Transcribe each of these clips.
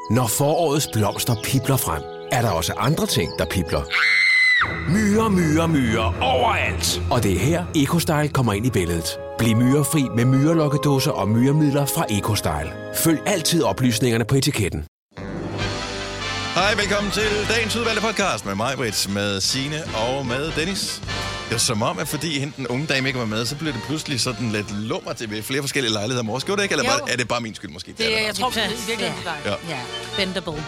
Når forårets blomster pibler frem, er der også andre ting, der pibler. Myrer overalt. Og det er her, EcoStyle kommer ind i billedet. Bliv myrefri med myrelokkedåser og myremidler fra EcoStyle. Følg altid oplysningerne på etiketten. Hej, velkommen til dagens udvalgte podcast med mig, Britt, med Signe og med Dennis. Det er som om, at fordi hende den unge dame ikke var med, så blev det pludselig sådan lidt lummer til flere forskellige lejligheder om året. Gjorde det ikke, eller er det bare min skyld måske? Det, jeg tror, det er virkelig dig. Ja, bendable.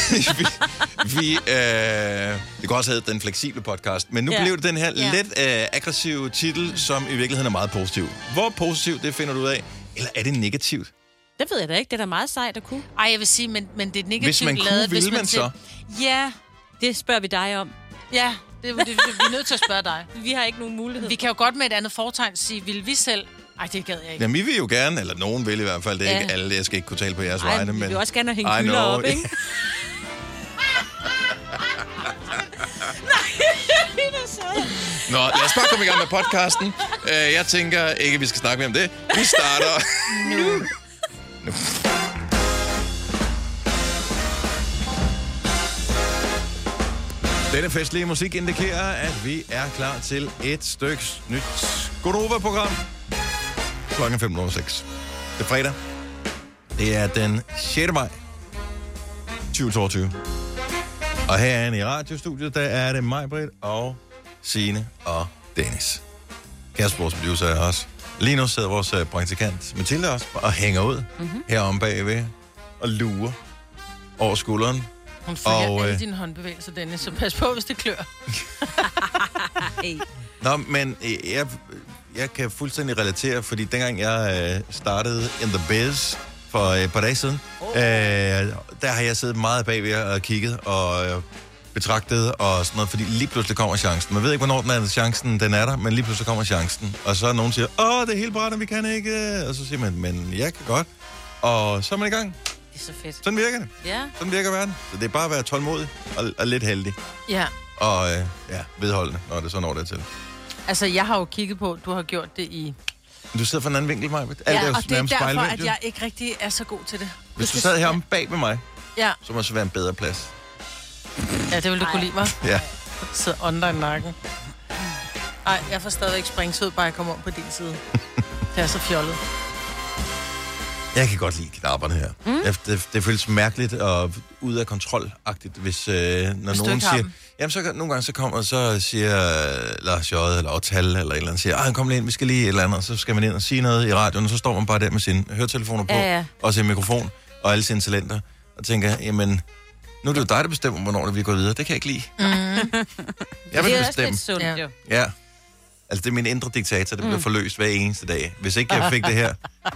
Det kunne også hedde den fleksible podcast, men nu blev det den her lidt aggressive titel, som i virkeligheden er meget positiv. Hvor positiv, det finder du ud af? Eller er det negativt? Det ved jeg da ikke. Det er da meget sejt at kunne. Ej, jeg vil sige, men det er negativt hvis man kunne, lavet. ville man så? Ja. Det spørger vi dig om. Ja, vi er nødt til at spørge dig. Vi har ikke nogen mulighed. Vi kan jo godt med et andet fortegn sige, vil vi selv... Ej, det gad jeg ikke. Jamen, vi vil jo gerne, eller nogen vil i hvert fald. Det er ikke alle, jeg skal ikke kunne tale på jeres vegne. Men vi vil også gerne hænge hylder op, ikke? Nå, lad os bare komme i gang med podcasten. Jeg tænker ikke, at vi skal snakke mere om det. Vi starter nu. Denne festlige musik indikerer, at vi er klar til et styks nyt Godova-program. Klokken 5:06. Det er fredag. Det er den 6. maj 2022. Og herinde i radiostudiet, der er det mig, Britt, og Signe og Dennis. Kasper, producer, er også. Lige nu sidder vores praktikant Mathilde også og hænger ud heromme bagved og lurer over skulderen. Hun følger alle dine håndbevægelser, Dennis, så pas på, hvis det klør. Nå, men jeg kan fuldstændig relatere, fordi dengang jeg startede in the biz for et par dage siden, der har jeg siddet meget bagved og kigget og betragtet og sådan noget, fordi lige pludselig kommer chancen. Man ved ikke, hvornår chancen den er der, men lige pludselig kommer chancen. Og så er nogen siger, det er helt bræt, vi kan ikke. Og så siger man, men jeg kan godt. Og så er man i gang. Det er så fedt. Sådan virker det. Ja. Sådan virker verden. Så det er bare at være tålmodig og lidt heldig. Ja. Og vedholdende, når det så når det til. Altså, jeg har jo kigget på, du har gjort det i... Du sidder fra en anden vinkel, Maja. Ja, og det er derfor, at jeg ikke rigtig er så god til det. Hvis du sad heromme bag med mig, så må det så være en bedre plads. Ja, det vil du kunne lide mig. Ja. Sidder under i nakken. Ej, jeg får stadigvæk springsved, bare jeg kommer om på din side. Det er så fjollet. Jeg kan godt lide knapperne her. Det føles mærkeligt og ud af kontrolagtigt, hvis når nogen siger... Jamen, så nogle gange så kommer, så siger Lars J. eller Otal eller et eller andet, siger, kom lige ind, vi skal lige et eller andet, og så skal man ind og sige noget i radioen, og så står man bare der med sine høretelefoner på, og sin mikrofon, og alle sine talenter, og tænker, jamen, nu er det jo dig, der bestemmer, hvornår vi går videre. Det kan jeg ikke lide. Jeg vil bestemme. Det er også lidt sundt, jo. Ja. Altså, det er min indre diktator, der bliver forløst hver eneste dag. Hvis ikke jeg fik det her,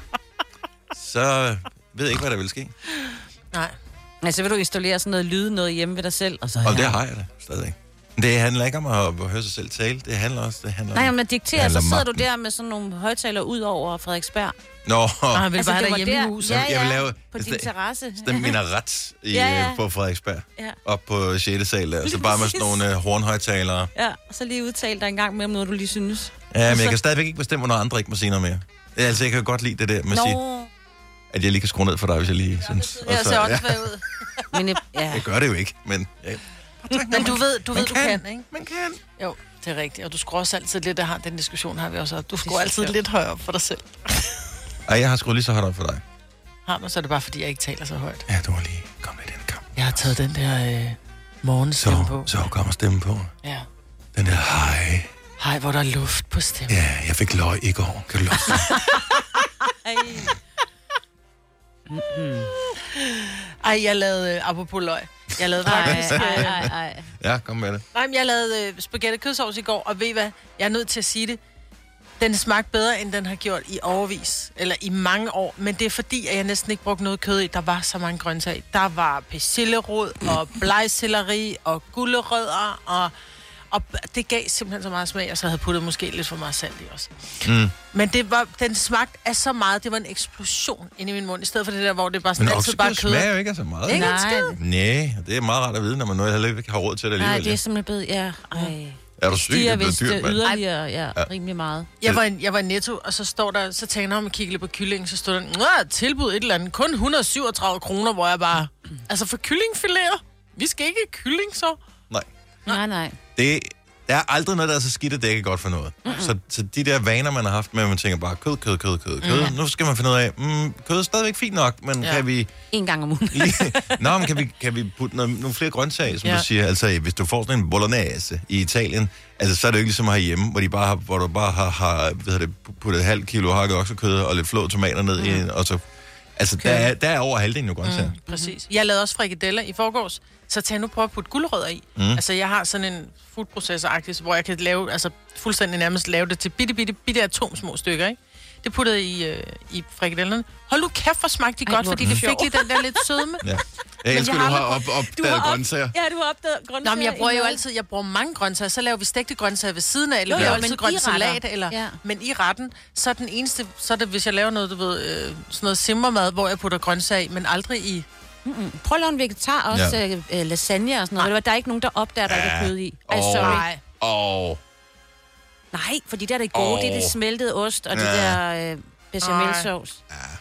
så ved jeg ikke, hvad der vil ske. Nej. Altså, vil du installere sådan noget hjemme ved dig selv? Og det har jeg da stadig. Det handler ikke om at høre sig selv tale. Det handler om... men dikterer, så sidder du der med sådan nogle højtalere ud over Frederiksberg. Nå. Han vil bare have dig hjemme i huset. Jeg vil lave... på din terrasse. Det er minaret på Frederiksberg. Ja. Op på 6. sal der. Så bare med sådan nogle hornhøjtalere. Ja, og så lige udtale dig en gang med, noget du lige synes. Ja, men jeg kan stadigvæk ikke bestemme, når andre ikke må sige noget mere. Altså, jeg kan godt lide det der med at sige, at jeg lige kan skrue ned for dig, hvis jeg lige synes. Jeg ser åndssvagt ud. Men jeg gør det jo ikke, men... Men du ved, du kan, ikke? Man kan. Jo, det er rigtigt. Og du skruer også altid lidt, den diskussion har vi også. Du skruer altid lidt højere op for dig selv. Ej, jeg har skruet lige så højt op for dig. Har du, så er det bare, fordi jeg ikke taler så højt. Ja, du har lige kommet i den kamp. Jeg har taget den der morgenstemme på. Så kommer stemmen på. Ja. Den der hej. Hej, hvor der er luft på stemmen. Ja, jeg fik løg i går. Kan du lufte? Ej, jeg lavede apropos løg. Jeg lavede faktisk... Ja, kom med det. Nej, men jeg lavede spaghetti kødsovs i går, og ved I hvad? Jeg er nødt til at sige det. Den smagte bedre, end den har gjort i årevis. Eller i mange år. Men det er fordi, at jeg næsten ikke brugte noget kød i. Der var så mange grøntsager. Der var persillerod og blegselleri og gulerødder og det gav simpelthen så meget smag, og så havde puttet måske lidt for meget salt i også. Men den smagte af så meget, det var en eksplosion inde i min mund, i stedet for det der, hvor det bare sådan altid bare kød. Men smager jo ikke af så meget. Ikke Nej, det er meget rart at vide, når man nu ikke har råd til det alligevel. Nej, det er simpelthen bedre, Er du syg? Det stiger er blevet vist dyrt, mand. yderligere, rimelig meget. Jeg var i Netto, og så står der, så tager jeg om og kigger lidt på kyllingen, så står der, tilbud et eller andet, kun 137 kroner, hvor jeg bare, altså for kyllingfiléer, vi skal ikke have kylling så. Nej. Der er aldrig noget, der er så skidt, at det ikke er godt for noget. Så de der vaner, man har haft med, at man tænker bare, kød. Nu skal man finde ud af, kød er stadigvæk fint nok, men kan vi... En gang om ugen. men kan vi putte nogle flere grøntsager, som du siger? Altså, hvis du får sådan en bolognese i Italien, altså, så er det jo ikke ligesom herhjemme, hvor du bare har puttet et halvt kilo hakket oksekød og lidt flå tomater ned i, og så... Altså, der er over halvdelen jo grøntsager. Præcis. Jeg lavede også frikadeller i forgårs, så tag nu prøve at putte gulerødder i. Altså, jeg har sådan en foodprocessor-agtig, hvor jeg kan lave, altså fuldstændig nærmest lave det til bitte atomsmå stykker, ikke? Det puttede i frikadellerne. Hold nu kæft, hvor smagte de godt, fordi det fik lige den der lidt sødme. Ja. Jeg elsker, du har opdaget grøntsager. Ja, du har opdaget grøntsager. Nå, men jeg bruger mange grøntsager. Så laver vi stegte grøntsager ved siden af, eller vi laver altid grønt salat, men i retten, så er den eneste, så er det, hvis jeg laver noget, du ved, sådan noget simmermad, hvor jeg putter grøntsager i, men aldrig i... Prøv at lave en vegetar også, lasagne og sådan noget. Der er ikke nogen, der opdager, der ikke er kød i. Sorry. Nej, fordi det er det gode, det er det smeltede ost og det der bechamelsauce.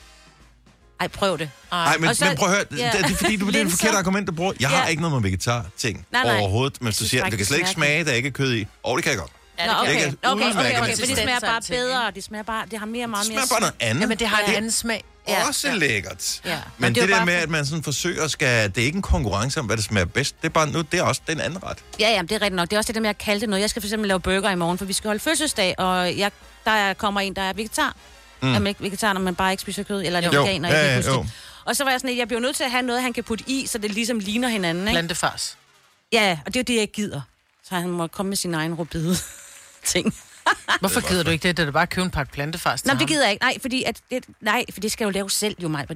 Ej, prøv det. Nej, men prøv at høre, det er fordi, det er det forkerte argument, du bruger. Jeg har ikke noget med vegetar-ting overhovedet, men du siger, det kan slet ikke smage, der ikke er kød i. Det kan jeg godt. Okay, for det smager bare bedre. Det smager bare, det har meget mere... Det smager bare noget andet. Jamen, det har en anden smag. Også lækkert. Ja. Men det der med, at man sådan forsøger, det er ikke en konkurrence om, hvad det smager bedst. Det er bare nu, det er også den anden ret. Ja, det er rigtigt nok. Det er også det der med at kalde det noget. Jeg skal for eksempel lave burger i morgen, for vi skal holde fødselsdag, og der kommer en, der er vegetar. Jamen ikke vegetar, når man bare ikke spiser kød, eller det veganer. Og så var jeg sådan, jeg bliver nødt til at have noget, han kan putte i, så det ligesom ligner hinanden, ikke? Plantefars. Ja, og det er jo det, jeg ikke gider. Så han må komme med sin egen rødbede ting. Hvorfor gider du ikke det? Det er da bare at købe en pakke plantefars til ham. Det gider jeg ikke. Nej, for det skal jo lave selv, jo mig.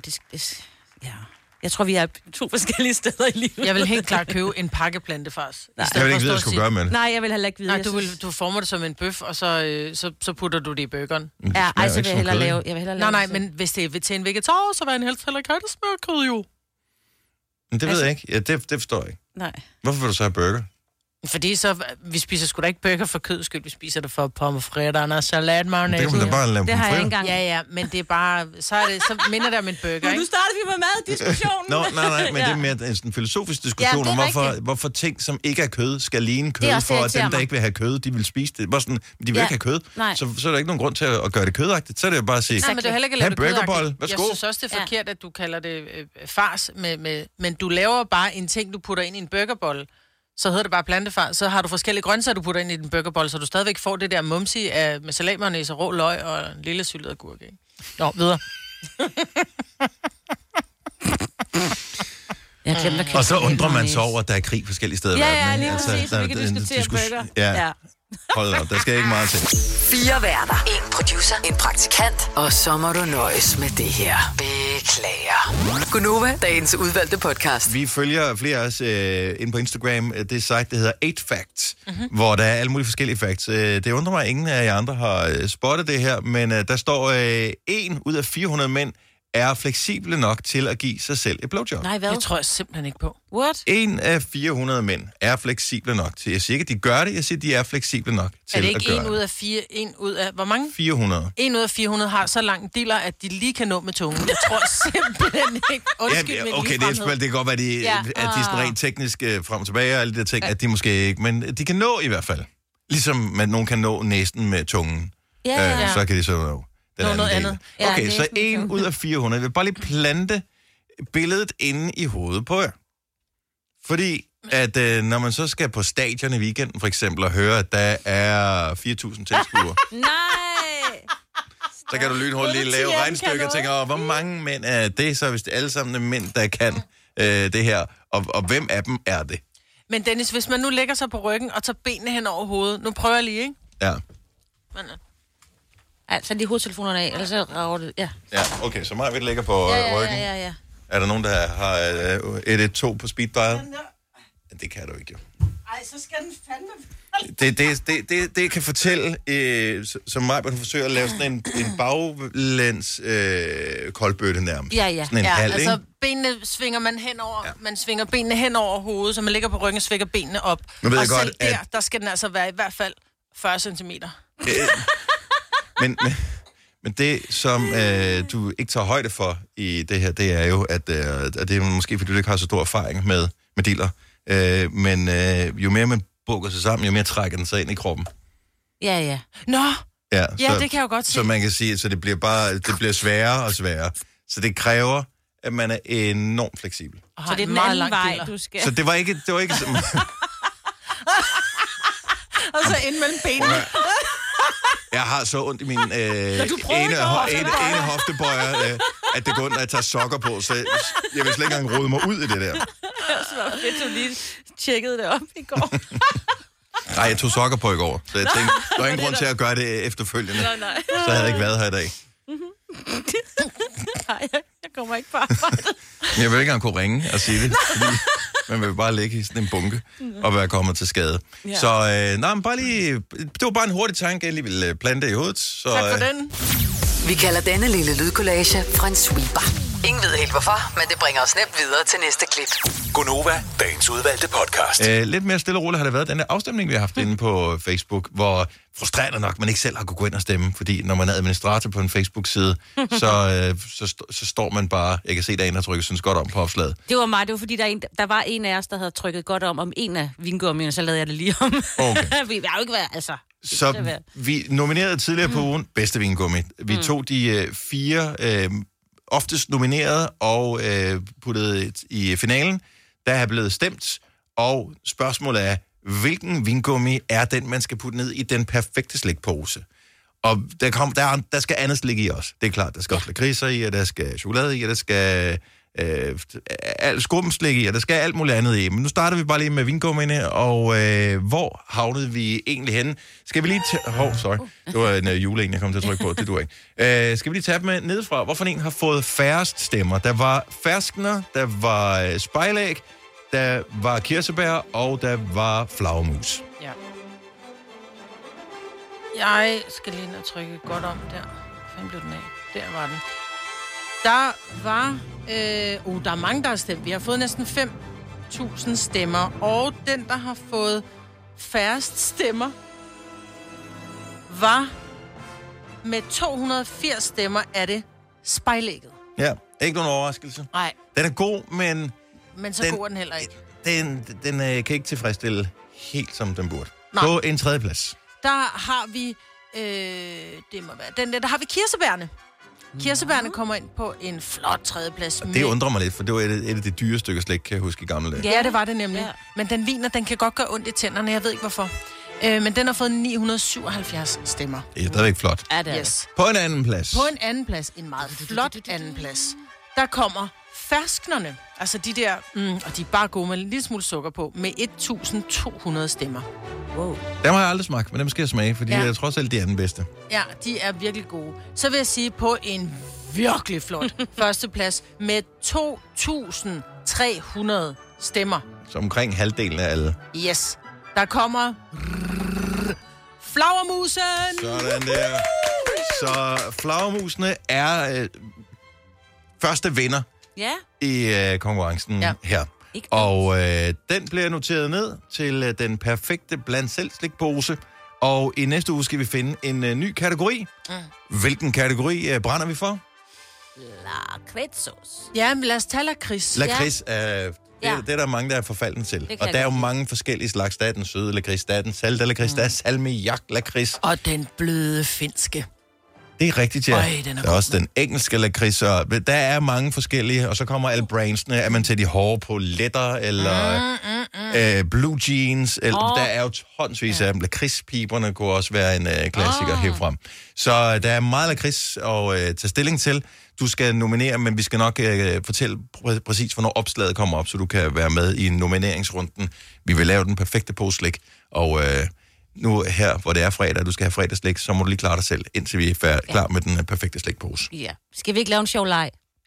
Jeg tror, vi er 2 forskellige steder i livet. Jeg vil helt klart købe en pakke plantefars. Jeg vil ikke vide, hvad jeg skulle gøre med det. Nej, jeg vil heller ikke vide. Nej, du former det som en bøf, og så putter du det i burgeren. Ja, så vil jeg hellere lave. Nej, men hvis det er til en vegetar, så vil jeg helst heller ikke have det smørkød jo. Men det ved jeg ikke. Ja, det forstår jeg ikke. Nej. Hvorfor vil du så have burger? Fordi så, vi spiser sgu da ikke burger for køds skyld, vi spiser det for pomfritter og salat, mayonnaise. Det kan man da bare lave. Det har jeg ikke engang. Ja, men det er bare, så minder det om en burger, ikke? Nu starter vi med maddiskussionen. Nej, men det er mere en filosofisk diskussion om, hvorfor ting, som ikke er kød, skal ligne kød, for at dem, der ikke vil have kød, de vil spise det. Bare sådan, de vil ikke have kød. Så er der ikke nogen grund til at gøre det kødagtigt. Så er det jo bare at sige, have en burgerbolle, værsgo. Jeg synes også, det er forkert, at du kalder det fars, men du laver bare en ting, du putter ind i en burgerbolle. Så hedder det bare plantefar. Så har du forskellige grøntsager, du putter ind i din burgerbolle, så du stadigvæk får det der mumsi med salatmayonnaise og rå løg og en lille syltet agurk. Nå, videre. Og så undrer man sig over, at der er krig forskellige steder i verden. Ja, lige præcis. Vi kan diskutere burger. Ja. Hold op, der skal ikke meget til. 4 værter, 1 producer, 1 praktikant, og så må du nøjes med det her. Beklager. Gunova, dagens udvalgte podcast. Vi følger flere af os inde på Instagram. Det site, der hedder 8 Facts, hvor der er alle mulige forskellige facts. Det undrer mig, at ingen af jer andre har spottet det her, men der står 1 ud af 400 mænd er fleksible nok til at give sig selv et blowjob. Nej, hvad? Det tror jeg simpelthen ikke på. What? 1 af 400 mænd er fleksible nok til. Jeg siger ikke, at de gør det, jeg siger, at de er fleksible nok til at gøre det. Er det ikke 1 ud af 4? 1 ud af, hvor mange? 400. 1 ud af 400 har så lang diller, at de lige kan nå med tungen. Jeg tror simpelthen ikke. Undskyld, okay, det kan godt være, at de er sådan rent teknisk frem og tilbage, og alle de der ting, at de måske ikke, men de kan nå i hvert fald. Ligesom at nogen kan nå næsten med tungen. Så kan de så nå. Noget andet. Okay, så 1 ud af 400. Jeg vil bare lige plante billedet inde i hovedet på jer. Fordi, at når man så skal på stadion i weekenden, for eksempel, og høre, at der er 4.000 tilskuere. Nej! Så kan du lynhurtigt lige lave regnestykker og tænke, hvor mange mænd er det, så hvis det alle sammen er mænd, der kan det her, og hvem af dem er det? Men Dennis, hvis man nu lægger sig på ryggen og tager benene hen over hovedet, nu prøver jeg lige, ikke? Ja. Altså, de hovedtelefonerne af, eller så rager det, ja. Ja, okay, så meget vi ligger på ryggen. Ja. Er der nogen, der har 112 på speed dial? Ja, det kan du ikke, jo. så skal den fandme... Det kan fortælle, som mig, man forsøger at lave sådan en baglæns koldbøtte nærmest. Ja. Sådan en halv, altså benene svinger man henover. Ja. Man svinger benene hen over hovedet, så man ligger på ryggen og svinger benene op. Nu ved og jeg godt, der skal den altså være i hvert fald 40 centimeter. Men det, som du ikke tager højde for i det her, det er jo, at det er måske, fordi du ikke har så stor erfaring med diller. Men jo mere man bukker sig sammen, jo mere trækker den sig ind i kroppen. Ja. Nå, ja, så, det kan jeg jo godt se. Så man kan sige, så det bliver sværere og sværere. Så det kræver, at man er enormt fleksibel. Så det er den anden vej, du skal. Så det var ikke og så ind mellem benene. Jeg har så ondt i min ene hoftebøjer, at det går ondt, når jeg tager sokker på, så jeg vil slet ikke engang rode mig ud i det der. Det var fedt, du lige tjekkede det op i går. Nej, jeg tog sokker på i går, så jeg tænkte, der er ingen grund til at gøre det efterfølgende. Nej. Så havde jeg ikke været her i dag. Nej, jeg kommer ikke på arbejde. Jeg vil ikke engang kunne ringe og sige det, fordi man vil bare ligge i sådan en bunke og være kommet til skade. Ja. Så men bare lige, det var bare en hurtig tanke, jeg lige ville plante i hovedet. Så, tak for den. Vi kalder denne lille lydkollage en sweeper. Ingen ved helt hvorfor, men det bringer os nemt videre til næste klip. Gonova, dagens udvalgte podcast. Lidt mere stille og roligt har det været den der afstemning, vi har haft inde på Facebook, frustrerende nok, man ikke selv har kunnet gå ind og stemme, fordi når man er administrator på en Facebook-side, så står man bare, jeg kan se, der er en, der trykker synes godt om på opslaget. Det var mig, det var fordi, der var en af os, der havde trykket godt om en af vingummierne, så lavede jeg det lige om. Okay. Vi har jo ikke været, altså... Så vi nominerede tidligere på ugen bedste vingummi. Vi tog de 4 oftest nominerede og puttede i finalen. Der er blevet stemt, og spørgsmålet er, hvilken vingummi er den, man skal putte ned i den perfekte slikpose? Og der skal andet slik i også. Det er klart, der skal også lakridser i, og der skal chokolade i, og der skal skumslik i, og der skal alt muligt andet i. Men nu starter vi bare lige med vingummierne, og hvor havnede vi egentlig henne? Skal vi lige sorry. Det var en juleng, jeg kom til at trykke på. Det duer ikke. Skal vi lige tage dem nedefra? Hvorfor en har fået færrest stemmer? Der var ferskner, der var spejlæg, der var kirsebær, og der var flagermus. Ja. Jeg skal lige ind og trykke godt om der. Hvor blev den af? Der var den. Der var... der er mange, der har stemt. Vi har fået næsten 5.000 stemmer. Og den, der har fået færrest stemmer, var med 280 stemmer, er det spejlægget. Ja, ikke nogen overraskelse. Nej. Den er god, men... Men så god er den heller ikke. Den kan ikke tilfredsstille helt, som den burde. Nej. På en 3. plads. Der har vi... det må være... Der har vi kirsebærne. Kirsebærne kommer ind på en flot 3. plads. Det undrer mig lidt, for det var et af de dyre stykker slik, kan jeg huske i gamle dage. Ja, det var det nemlig. Ja. Men den viner, den kan godt gøre ondt i tænderne, jeg ved ikke hvorfor. Men den har fået 977 stemmer. Det er stadigvæk flot. Ja, det er yes. På en anden plads. På en anden plads, en meget flot anden plads, der kommer fersknerne. Altså de der, og de er bare gode med en lille smule sukker på, med 1.200 stemmer. Wow. Dem har jeg aldrig smagt, men dem skal jeg smage, fordi jeg trods alt, det er den bedste. Ja, de er virkelig gode. Så vil jeg sige, på en virkelig flot førsteplads med 2.300 stemmer. Så omkring halvdelen af alle. Yes. Der kommer flagermusen! Sådan der. Så flagermusene er første vinder i konkurrencen her. Og den bliver noteret ned til den perfekte blandt selv slikpose. Og i næste uge skal vi finde en ny kategori. Hvilken kategori brænder vi for? Lakridtsauce. Ja, men lad os tage lakrids. Lakrids er... Det er der mange, der er forfalden til. Og der er jo mange forskellige slags. Der er den søde lakrids, der er den salte lakrids, der er salmiak-lakrids. Og den bløde finske. Det er rigtigt, ja. Der er også den engelske lakrids, og der er mange forskellige, og så kommer alle brandsene, er man til de hårde på letter, eller blue jeans, eller, der er jo tonsvis af dem. Lakridspiberne kunne også være en klassiker herfrem. Så der er meget lakrids at tage stilling til. Du skal nominere, men vi skal nok fortælle præcis, hvornår opslaget kommer op, så du kan være med i nomineringsrunden. Vi vil lave den perfekte påslik, og nu her, hvor det er fredag, du skal have fredagslik, så må du lige klare dig selv, indtil vi er klar med den perfekte slikpose. Ja. Skal vi ikke lave en sjov leg?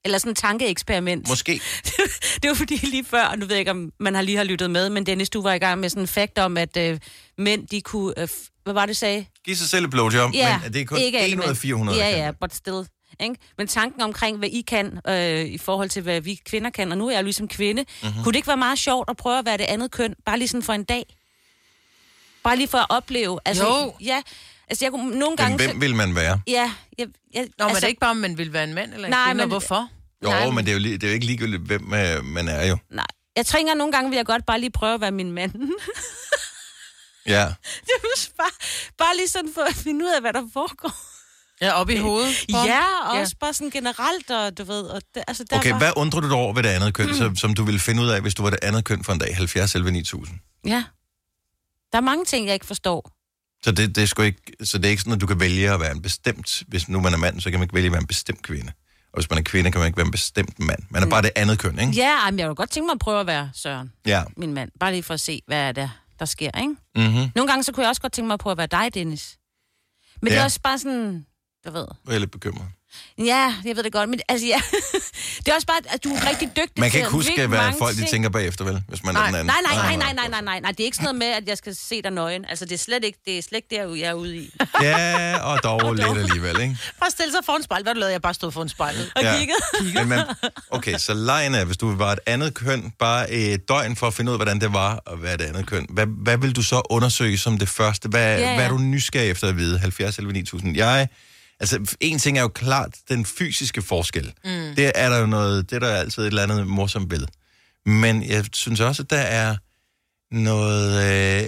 Eller sådan et tankeeksperiment. Måske. Det var fordi lige før, og nu ved jeg ikke, om man lige har lyttet med, men Dennis, du var i gang med sådan en fact om, at mænd, de kunne... hvad var det, sagde? Giv sig selv et blowjob, men det er kun 1 ud af 400. Ja, but still. Ikke? Men tanken omkring, hvad I kan, i forhold til, hvad vi kvinder kan, og nu er jeg jo ligesom kvinde, kunne det ikke være meget sjovt at prøve at være det andet køn, bare lige sådan for en dag? Bare lige for at opleve. Altså, jo. Ja, altså jeg kunne nogle gange... Men hvem vil man være? Ja. Nå, men det er ikke bare, om man vil være en mand eller en kvinde, og hvorfor? Jo, nej, men det er jo ikke ligegyldigt, hvem man er jo. Nej. Jeg tænker, nogle gange vil jeg godt bare lige prøve at være min mand. Ja. Det er bare lige sådan for at finde ud af, hvad der foregår. Ja, op i hovedet. Ja, og også bare sådan generelt, og du ved... Og det, altså, Okay, hvad undrer du dig over ved det andet køn, som du ville finde ud af, hvis du var det andet køn for en dag? 70 11 9000. Ja. Der er mange ting, jeg ikke forstår. Så det er ikke sådan, at du kan vælge at være en bestemt... Hvis nu man er mand, så kan man ikke vælge at være en bestemt kvinde. Og hvis man er kvinde, kan man ikke være en bestemt mand. Man er bare det andet køn, ikke? Ja, men jeg vil godt tænke mig at prøve at være Søren, ja. Min mand. Bare lige for at se, hvad er der sker, ikke? Mm-hmm. Nogle gange så kunne jeg også godt tænke mig at prøve at være dig, Dennis. Men det er også bare sådan... Du ved. Jeg er lidt bekymret. Ja, jeg ved det godt, men altså ja. Det er også bare, at du er rigtig dygtig til... Man kan ikke huske, hvad folk de tænker bagefter, vel? Hvis man er den anden. Nej. Det er ikke sådan noget med, at jeg skal se dig nøgen. Altså, det er slet ikke der, jeg er ude i. Ja, og dog lidt alligevel, ikke? Bare stille sig foran spejl. Hvad du lavede? Jeg bare stod foran spejlet. Og kiggede. Okay, så lejen er, hvis du var et andet køn, bare et døgn for at finde ud af, hvordan det var at være et andet køn. Hvad vil du så undersøge som det første? Hvad er du nysgerrig efter at vide? 70 11 9000. Altså, en ting er jo klart den fysiske forskel. Det er der jo noget, det er der altid et eller andet morsomt ved. Men jeg synes også, at der er noget...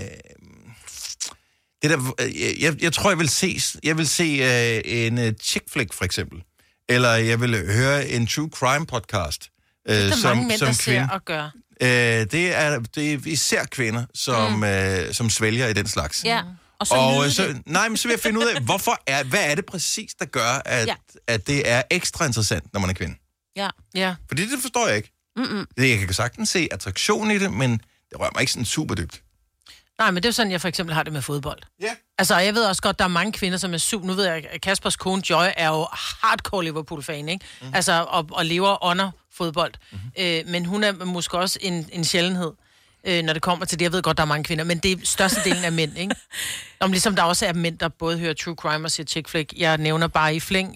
jeg tror, jeg vil se en chick flick, for eksempel. Eller jeg vil høre en true crime podcast. Det er mange mænd, der ser og gør. Det er især kvinder, som svælger i den slags. Ja. Men så vil jeg finde ud af, hvad er det præcis, der gør, at det er ekstra interessant, når man er kvinde? Ja. Fordi det forstår jeg ikke. Jeg kan sagtens se attraktion i det, men det rører mig ikke sådan super dybt. Nej, men det er sådan, jeg for eksempel har det med fodbold. Ja. Altså, jeg ved også godt, der er mange kvinder, som er super... Nu ved jeg, at Kaspers kone Joy er jo hardcore Liverpool-fan, ikke? Altså, og lever under fodbold. Men hun er måske også en sjældenhed. Når det kommer til det. Jeg ved godt, der er mange kvinder, men det er størstedelen af mænd, ikke? Om ligesom der også er mænd, der både hører true crime og ser chick flick. Jeg nævner bare i flæng.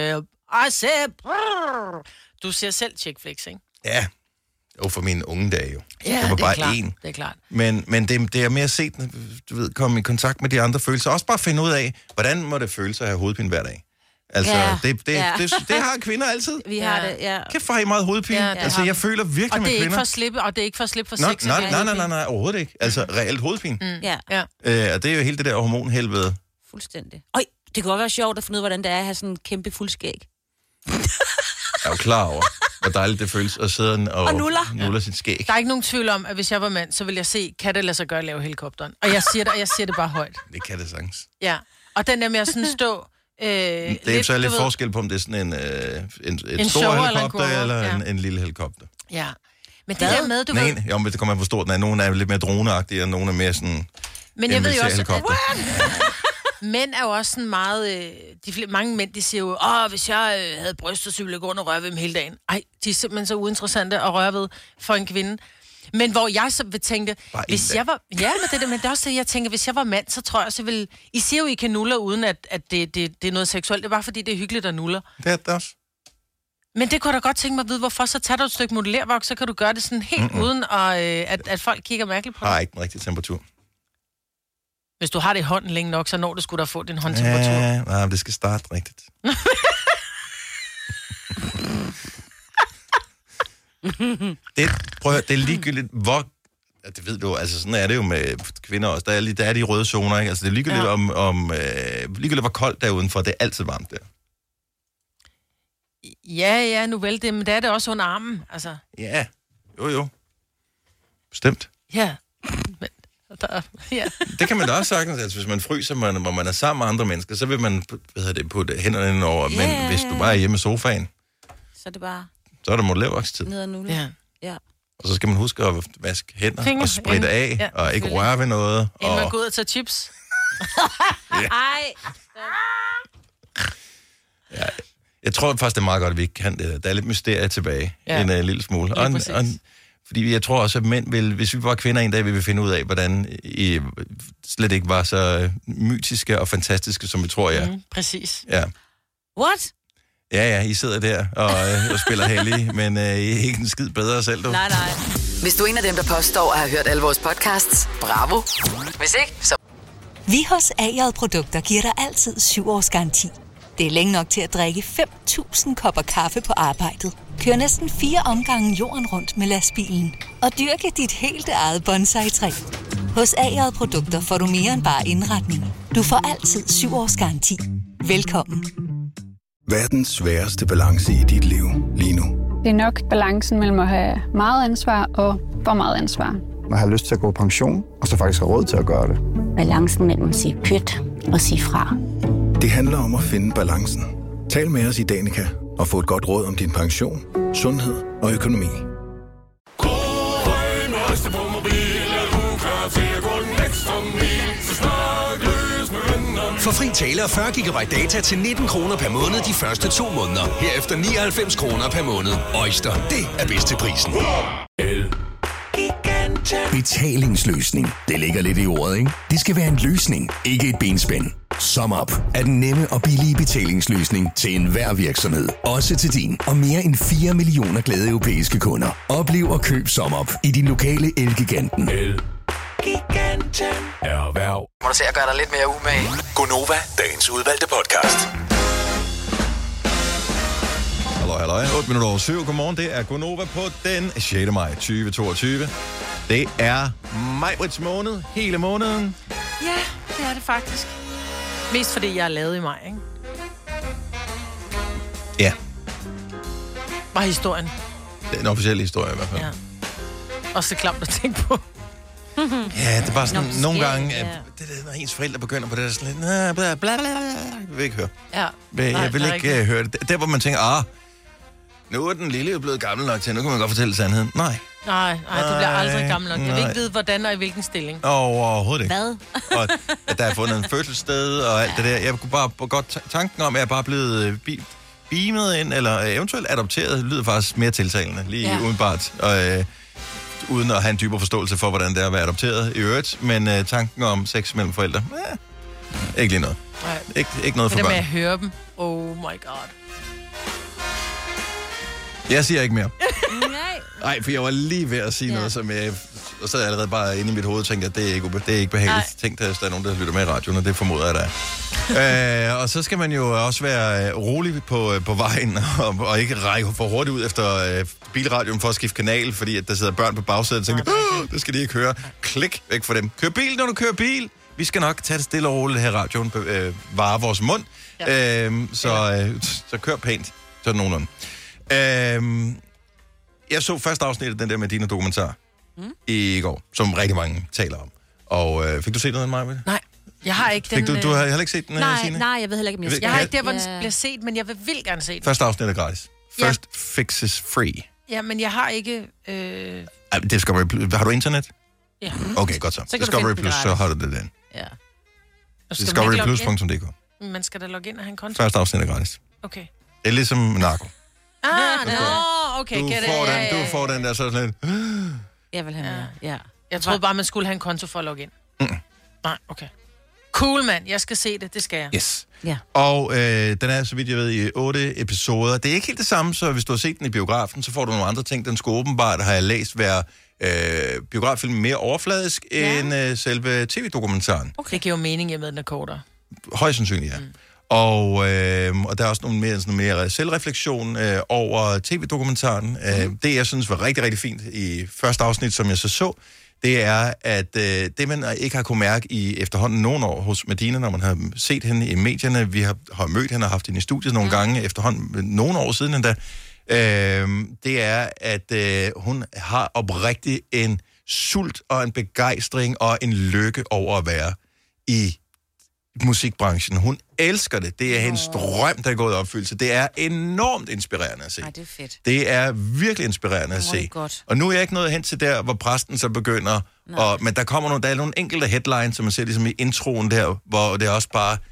Du ser selv chick flicks, ikke? Ja. Jo, for mine unge dage jo. Ja, det var bare klart. én. Det er klart. Men det er mere set, du ved, komme i kontakt med de andre følelser. Også bare finde ud af, hvordan må det føles at have hovedpine hver dag. Altså, det har kvinder altid. Vi har det, ja. Kæft for, har I meget hovedpine. Ja, altså, jeg føler virkelig med kvinder. Og det er ikke for at slippe for sex. Nej, overhovedet ikke. Altså, reelt hovedpine. Ja. Og det er jo hele det der hormonhelvede. Fuldstændig. Det kunne godt være sjovt at finde ud af, hvordan det er at have sådan en kæmpe fuldskæg. Jeg er jo klar over, hvor dejligt det føles at sidde og nuller sit skæg. Der er ikke nogen tvivl om, at hvis jeg var mand, så ville jeg se, kan det lade sig gøre at lave helikopteren? Og jeg siger det bare højt. Det kan det sagtens. Ja, og den der med at sådan stå... det er jo så lidt forskel på, om det er sådan en stor helikopter eller en lille helikopter. Ja, men det der med, du ved... Jo, men det kommer hvor stort den er. Nogle er lidt mere droneagtige, og nogle er mere sådan... Men jeg ved jo også... Mænd er jo også sådan meget... mange mænd, de siger jo, hvis jeg havde bryster, så ville jeg gå og røre ved dem hele dagen. Ej, de er simpelthen så uinteressante at røre ved for en kvinde. Men hvor jeg så vil tænke, hvis jeg var... Ja, men det er også det, jeg tænker, hvis jeg var mand, så tror jeg også, jeg ville... I siger jo, I kan nuller, uden at det er noget seksuelt. Det er bare fordi, det er hyggeligt at nuller. Det er det også. Men det kunne da godt tænke mig at vide, hvorfor. Så tager du et stykke modellervoks, så kan du gøre det sådan helt uden, at folk kigger mærkeligt på det. Har ikke den rigtige temperatur. Hvis du har det i hånden længe nok, så når du skulle da få din håndtemperatur. Ja, nej, det skal starte rigtigt. Det er ligegyldigt, hvor... Det ved du, altså sådan er det jo med kvinder også. Der er de røde zoner, ikke? Altså det er ligegyldigt ligegyldigt, hvor koldt der er udenfor. Det er altid varmt der. Ja, nu vel det, men der er det også under armen, altså. Ja, jo. Bestemt. Ja. Det kan man da også sagtens, altså hvis man fryser, hvor man er sammen med andre mennesker, så vil man putte hænderne over, men hvis du bare er hjemme i sofaen, så er det bare... Så er der modellervokstid. Ned og nulle. Ja. Og så skal man huske at vaske hænder og spritte af, og ikke røre ved noget. Inden man går ud og tager chips. Ej. Jeg tror faktisk, det er meget godt, at vi ikke kan det. Der er lidt mysterie tilbage. En lille smule. Og, fordi jeg tror også, at mænd vil, hvis vi var kvinder en dag, vil vi finde ud af, hvordan I slet ikke var så mytiske og fantastiske, som vi tror, jeg er. Præcis. Ja. What? Ja, I sidder der og spiller hellige, men I er ikke en skid bedre selv, du. Nej. Hvis du er en af dem, der påstår at have hørt alle vores podcasts, bravo. Hvis ikke, så... Vi hos A-J Produkter giver dig altid 7 års garanti. Det er længe nok til at drikke 5.000 kopper kaffe på arbejdet. Kør næsten 4 omgange jorden rundt med lastbilen. Og dyrke dit helt eget bonsai-træ. Hos A-J Produkter får du mere end bare indretning. Du får altid 7 års garanti. Velkommen. Verdens sværeste balance i dit liv lige nu. Det er nok balancen mellem at have meget ansvar og for meget ansvar. Man har lyst til at gå på pension, og så faktisk har råd til at gøre det. Balancen mellem at sige pyt og sige fra. Det handler om at finde balancen. Tal med os i Danica og få et godt råd om din pension, sundhed og økonomi. For fri tale og 40 GB data til 19 kroner per måned de første 2 måneder. Herefter 99 kroner per måned. Øjster, det er bedst til prisen. Betalingsløsning. Det ligger lidt i ordet, ikke? Det skal være en løsning, ikke et benspænd. SumUp er den nemme og billige betalingsløsning til enhver virksomhed. Også til din og mere end 4 millioner glade europæiske kunder. Oplev og køb SumUp i din lokale Elgiganten. Elgiganten. Erhverv. Må du se at gøre dig lidt mere umage. Gonova, dagens udvalgte podcast. Halløj. 8:07. Godmorgen. Det er Gonova på den 6. maj 2022. Det er Majbrits måned. Hele måneden. Ja, det er det faktisk. Mest fordi jeg er lavet i maj, ikke? Ja. Var historien. Det er en officiel historie i hvert fald. Ja. Også klamt at tænke på. Ja, det er bare sådan, nogle gange, at når ens forældre begynder på det, der sådan lidt, bla, bla, bla, jeg vil ikke høre. Ja. Jeg vil ikke høre det. Der, hvor man tænker, nu er den lille jo blevet gammel nok til, nu kan man godt fortælle sandheden. Nej, du bliver aldrig gammel nok. Jeg vil ikke vide, hvordan og i hvilken stilling. Overhovedet ikke. Hvad? Og at der er fundet en fødselssted og alt det der. Jeg kunne bare godt tanken om, at jeg er bare blevet beamet ind, eller eventuelt adopteret, lyder faktisk mere tiltalende, lige umiddelbart. Og, uden at have en dybere forståelse for, hvordan det er at være adopteret i øvrigt. Men tanken om sex mellem forældre, ikke lige noget. Nej. Ikke noget for børn. Det med at høre dem. Oh my god. Jeg siger ikke mere. Nej, for jeg var lige ved at sige noget, som jeg... Og så er jeg allerede bare inde i mit hoved og tænkte, at det er ikke behageligt. Tænk, at der er nogen, der lytter med i radioen, og det formoder jeg, der er. Og så skal man jo også være rolig på vejen, og ikke række for hurtigt ud efter bilradioen for at skifte kanal, fordi at der sidder børn på bagsædet og tænker, det skal de ikke høre. Klik væk fra dem. Kør bil, når du kører bil. Vi skal nok tage det stille og roligt her radioen, vare vores mund. Ja. Så kør pænt, sådan nogenlunde. Jeg så første afsnit af den der Medina dokumentar i går, som rigtig mange taler om. Og fik du set noget af mig med det? Nej, jeg har ikke den... Du har heller ikke set den, Signe? Nej, jeg ved heller ikke, om jeg har ikke der, hvor den bliver set, men jeg vil vildt gerne se den. Første afsnit er gratis. First fixes free. Ja, men jeg har ikke... Har du internet? Ja. Okay, godt så. Discovery Plus, så har du det den. Ja. Discoveryplus.dk. Man skal da logge ind og have en konto? Første afsnit er gratis. Okay. Det er ligesom narko. Okay. Du får den der sådan lidt... Jeg vil have mere, ja. Jeg troede bare, man skulle have en konto for at logge ind. Nej, okay. Cool, mand. Jeg skal se det. Det skal jeg. Yes. Ja. Og den er, så vidt jeg ved, i 8 episoder. Det er ikke helt det samme, så hvis du har set den i biografen, så får du nogle andre ting. Den skal åbenbart, har jeg læst, være biograffilmen mere overfladisk end selve tv-dokumentaren. Okay. Det giver jo mening, at den er kortere. Højst sandsynligt, ja. Og der er også nogle mere selvreflektion over tv-dokumentaren. Det, jeg synes var rigtig, rigtig fint i første afsnit, som jeg så, det er, at det, man ikke har kunne mærke i efterhånden nogle år hos Medina, når man har set hende i medierne, vi har mødt hende og haft hende i studiet nogle gange efterhånden, nogle år siden endda, det er, at hun har oprigtigt en sult og en begejstring og en lykke over at være i musikbranchen. Hun elsker det. Det er hendes drøm, der er gået i opfyldelse. Det er enormt inspirerende at se. Ej, det er fedt. Det er virkelig inspirerende at se. Godt. Og nu er jeg ikke nået hen til der, hvor præsten så begynder. Men der er nogle enkelte headlines, som man ser ligesom i introen der, hvor det er også bare,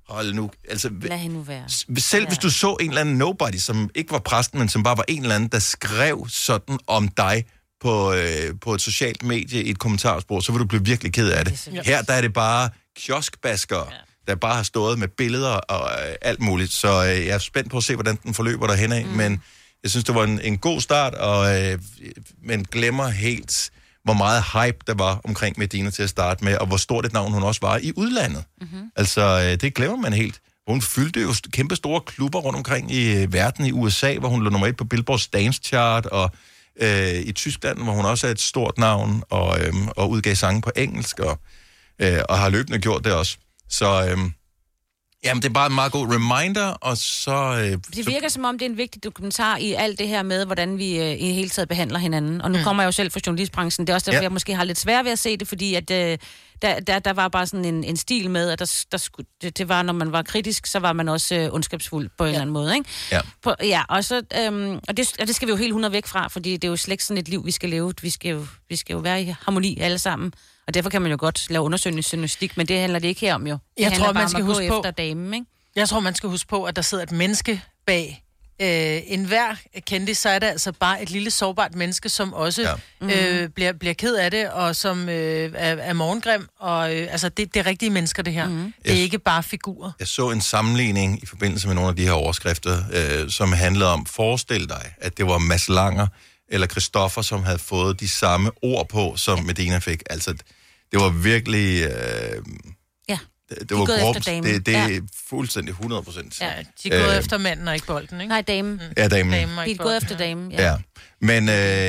hold nu, altså... Lad hende nu være. Selv hvis du så en eller anden nobody, som ikke var præsten, men som bare var en eller anden, der skrev sådan om dig på et socialt medie i et kommentarspor, så vil du blive virkelig ked af det. Her, der er det bare kioskbaskere, der bare har stået med billeder og alt muligt. Så jeg er spændt på at se, hvordan den forløber derhen af, men jeg synes, det var en god start, men glemmer helt, hvor meget hype der var omkring Medina til at starte med, og hvor stort et navn hun også var i udlandet. Altså, det glemmer man helt. Hun fyldte jo kæmpe store klubber rundt omkring i verden, i USA, hvor hun lå nummer 1 på Billboard's Dance Chart, og i Tyskland, hvor hun også er et stort navn, og udgav sange på engelsk, og har løbende gjort det også. Så jamen, det er bare en meget god reminder, og så... Det virker som om, det er en vigtig dokumentar i alt det her med, hvordan vi i hele taget behandler hinanden. Og nu kommer jeg jo selv fra journalistbranchen. Det er også derfor, jeg måske har lidt svært ved at se det, fordi at, der var bare sådan en stil med, at det var, når man var kritisk, så var man også ondskabsfuld på en eller anden måde, ikke? Ja. Og det skal vi jo helt 100 væk fra, fordi det er jo slet ikke sådan et liv, vi skal leve. Vi skal jo være i harmoni alle sammen. Og derfor kan man jo godt lave undersøgende journalistik, men det handler det ikke her om jo. Jeg tror, man skal huske på efter damen, ikke? Jeg tror, man skal huske på, at der sidder et menneske bag enhver kendis, så er det altså bare et lille sårbart menneske, som også bliver ked af det, og som er morgengrim, og altså det er rigtige mennesker, det her. Det er ikke bare figurer. Jeg så en sammenligning i forbindelse med nogle af de her overskrifter, som handlede om, forestil dig, at det var Mads Langer eller Christoffer, som havde fået de samme ord på, som Medina fik. Altså, det var virkelig... Det var grobt. Det er fuldstændig 100%. Ja, de er gået efter manden og ikke bolden, ikke? Nej, damen. Ja, damen. De er gået efter damen, ja. Men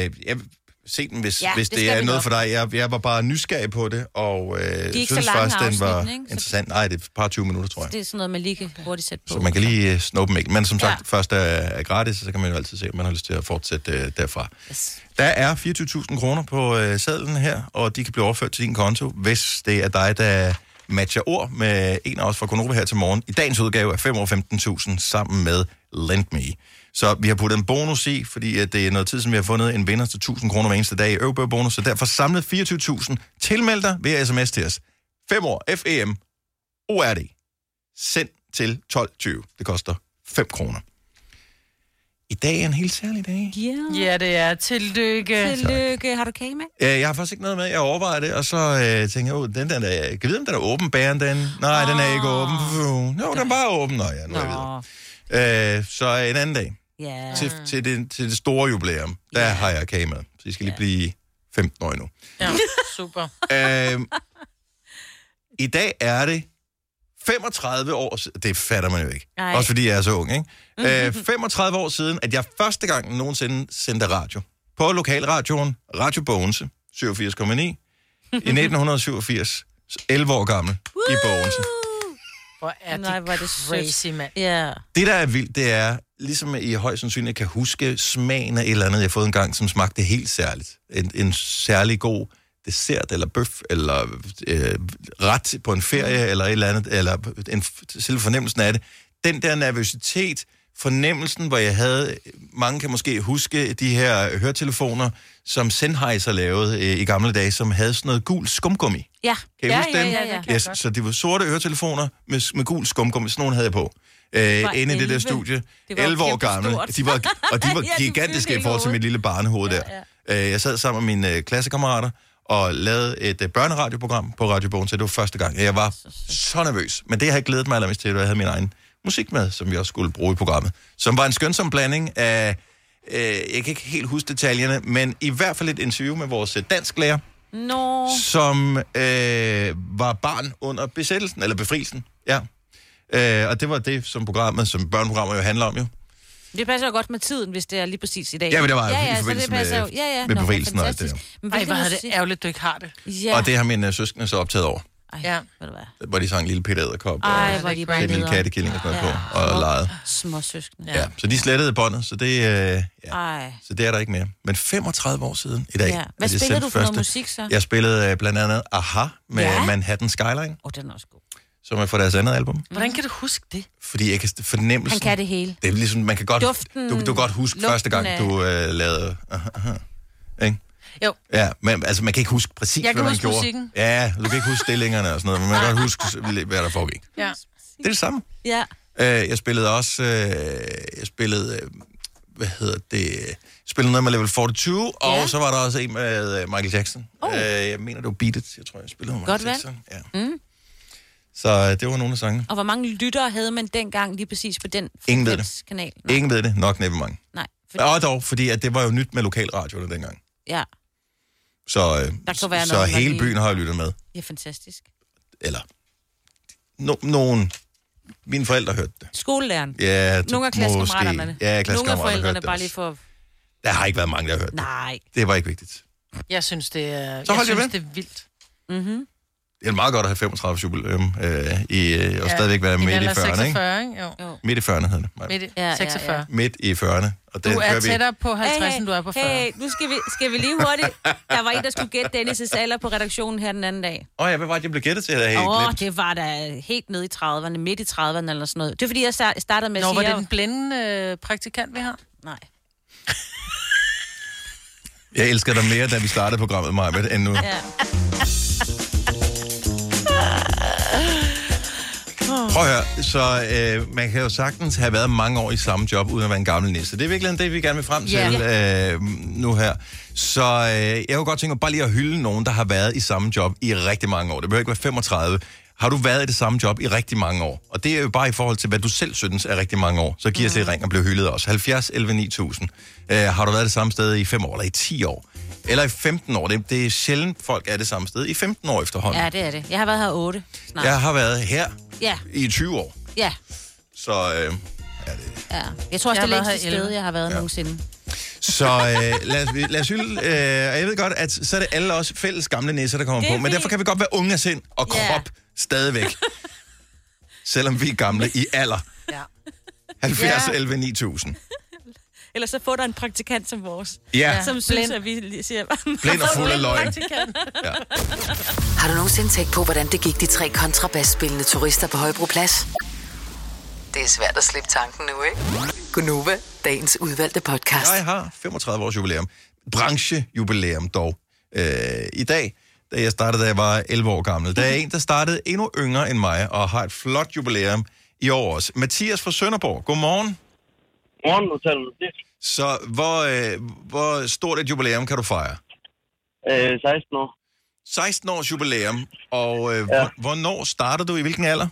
se den, hvis det er noget for dig. Jeg var bare nysgerrig på det, og synes faktisk, den var interessant. Nej, det er et par 20 minutter, tror jeg. Det er sådan noget, man lige kan hurtigt sætte på. Så man kan lige snuppe dem. Men som sagt, først er gratis, så kan man jo altid se, om man har lyst til at fortsætte derfra. Yes. Der er 24.000 kroner på sadlen her, og de kan blive overført til din konto, hvis det er dig, der matcher ord med en af os fra Gonova her til morgen. I dagens udgave er 515.000 sammen med Lend Me. Så vi har puttet en bonus i, fordi det er noget tid, som vi har fundet en vinder til 1.000 kroner hver eneste dag i Øvbø-bonus, så derfor samlet 24.000. Tilmeld dig ved sms til os. 5 år, FEM, ORD. Send til 12.20. Det koster 5 kroner. I dag er en helt særlig dag. Ja, det er. Tillykke. Tillykke. Har du kage med? Jeg har faktisk ikke noget med. Jeg overvejer det, og så tænker jeg, den der, jeg kan vide, om den er åben, bæren den. Nej, den er ikke åben. Jo, den er bare åben. Nå ja, nu er jeg videre. Så en anden dag. Til det store jubilæum, der har jeg kage med. Så I skal lige blive 15 år nu. Ja, super. I dag er det 35 år siden, det fatter man jo ikke. Ej. Også fordi jeg er så ung, ikke? 35 år siden, at jeg første gang nogensinde sendte radio. På lokalradioen, Radio Bogense, 87,9. I 1987, 11 år gammel, i Bogense. Hvor er det crazy, mand. Yeah. Det, der er vildt, det er, ligesom I højst sandsynligt kan huske smagen af et eller andet, jeg har fået en gang, som smagte helt særligt. En særlig god dessert, eller bøf, eller ret på en ferie, eller et eller andet, eller selve fornemmelsen af det. Den der nervøsitet, fornemmelsen, hvor jeg havde, mange kan måske huske de her høretelefoner, som Sennheiser lavede i gamle dage, som havde sådan noget gul skumgummi. Ja. Kan I huske dem? Ja, yes, så det var sorte høretelefoner med gul skumgummi. Sådan nogle havde jeg på. Inde i det der studie. 11 år gamle. De var gigantiske i forhold til mit lille barnehoved der. Jeg sad sammen med mine klassekammerater og lavede et børneradioprogram på Radio Bogen, så det var første gang. Jeg var så nervøs. Men det har jeg glædet mig allermest til, at jeg havde min egen musik med, som vi også skulle bruge i programmet. Som var en skønsom blanding af, jeg kan ikke helt huske detaljerne, men i hvert fald et interview med vores dansklærer, som var barn under besættelsen, eller befrielsen, ja. Og det var det, som programmet, som børneprogrammer jo handler om jo. Det passer jo godt med tiden, hvis det er lige præcis i dag. Ja, men det var i forbindelse med befrielsen og alt det der. Ej, hvor havde det ærgerligt, du ikke har det. Ja. Og det har mine søskende så optaget over. Ja, ved du hvad. Hvor de sang en lille Peter Edderkop, og hvor de bare en lille kattekilling og sådan noget på, og legede. Små søskende. Ja, så de slettede båndet, så det, så det er der ikke mere. Men 35 år siden i dag. Ja. Hvad spiller du for noget musik så? Jeg spillede blandt andet Aha med Manhattan Skyline. Den er også god. Som er fra deres andet album. Hvordan kan du huske det? Fordi jeg kan fornemmelsen... Han kan det hele. Det er ligesom, man kan godt... Duften, du kan godt huske første gang, du lavede... Ikke? Jo. Ja, men altså, man kan ikke huske præcis, hvad man gjorde. Musikken. Ja, du kan ikke huske stillingerne og sådan noget, men man kan godt huske, hvad der foregik. Ja. Det er det samme. Ja. Jeg spillede også... spillede noget med Level 42, og så var der også en med Michael Jackson. Jeg mener, det var Beat It. Jeg tror, jeg spillede med Michael Jackson. Ja. Mm. Så det var nogle af sangene. Og hvor mange lyttere havde man dengang lige præcis på den kanal? Ingen ved det. Nok næppe mange. Nej. Fordi at det var jo nyt med lokalradioerne dengang. Ja. Så hele byen har jo lyttet med. Det er fantastisk. Eller nogen... Mine forældre hørte det. Skolelæreren? Ja, nogle af klassekammeraterne? Ja, klassekammeraterne. Nogle af forældrene bare lige for... Der har ikke været mange, der har hørt det. Nej. Det var ikke vigtigt. Jeg synes, det er, det er vildt. Mm-hmm. Det er meget godt at have 35 jubilæum og stadigvæk være midt i 40'erne, 46, ikke? Jo. Midt i 40'erne hedder det. Midt i 46. Midt i 40'erne. Og du er tættere på 50, end du er på 40. Nu skal vi lige hurtigt. Der var en, der skulle gætte Dennis' alder på redaktionen her den anden dag. Hvad var det, jeg blev gættet til? Det var da helt nede i 30'erne, midt i 30'erne eller sådan noget. Det er fordi, jeg startede med at sige... var det den blændende praktikant, vi har? Nej. Jeg elsker dig mere, da vi startede programmet, Maja, end nu. Ja. Prøv at høre, så man kan jo sagtens have været mange år i samme job, uden at være en gammel nisse. Det er virkelig det, vi gerne vil frem til nu her. Så jeg kunne godt tænke mig bare lige at hylde nogen, der har været i samme job i rigtig mange år. Det behøver ikke være 35. Har du været i det samme job i rigtig mange år? Og det er jo bare i forhold til, hvad du selv synes er rigtig mange år. Så giver os lidt ring og bliver hyldet også. 70 11 9000. Har du været det samme sted i 5 år, eller i 10 år? Eller i 15 år? Det er sjældent, folk er det samme sted. I 15 år efterhånden. Ja, det er det. Jeg har været her 8 snart. Jeg har været her i 20 år. Ja. Så jeg tror også, det er længste sted, jeg har været nogensinde. Så lad os hylde. Jeg ved godt, at så er det alle os fælles gamle nisser, der kommer på. Men derfor kan vi godt være unge af sind og krop stadigvæk. Selvom vi er gamle i alder. Ja. 70 11 9000. Eller så får der en praktikant som vores. Ja. Som synes, at vi siger... Blind og fuld af løgn. Ja. Har du nogensinde tænkt på, hvordan det gik de 3 kontrabasspillende turister på Højbroplads? Det er svært at slippe tanken nu, ikke? Gunova, dagens udvalgte podcast. Jeg har 35 års jubilæum. Branchejubilæum dog. I dag, da jeg startede, da jeg var 11 år gammel. Der er en, der startede endnu yngre end mig, og har et flot jubilæum i år også. Mathias fra Sønderborg, godmorgen. Godmorgen, du taler Mathias. Så hvor stort et jubilæum kan du fejre? 16 år. 16 års jubilæum. Og hvornår startede du? I hvilken alder?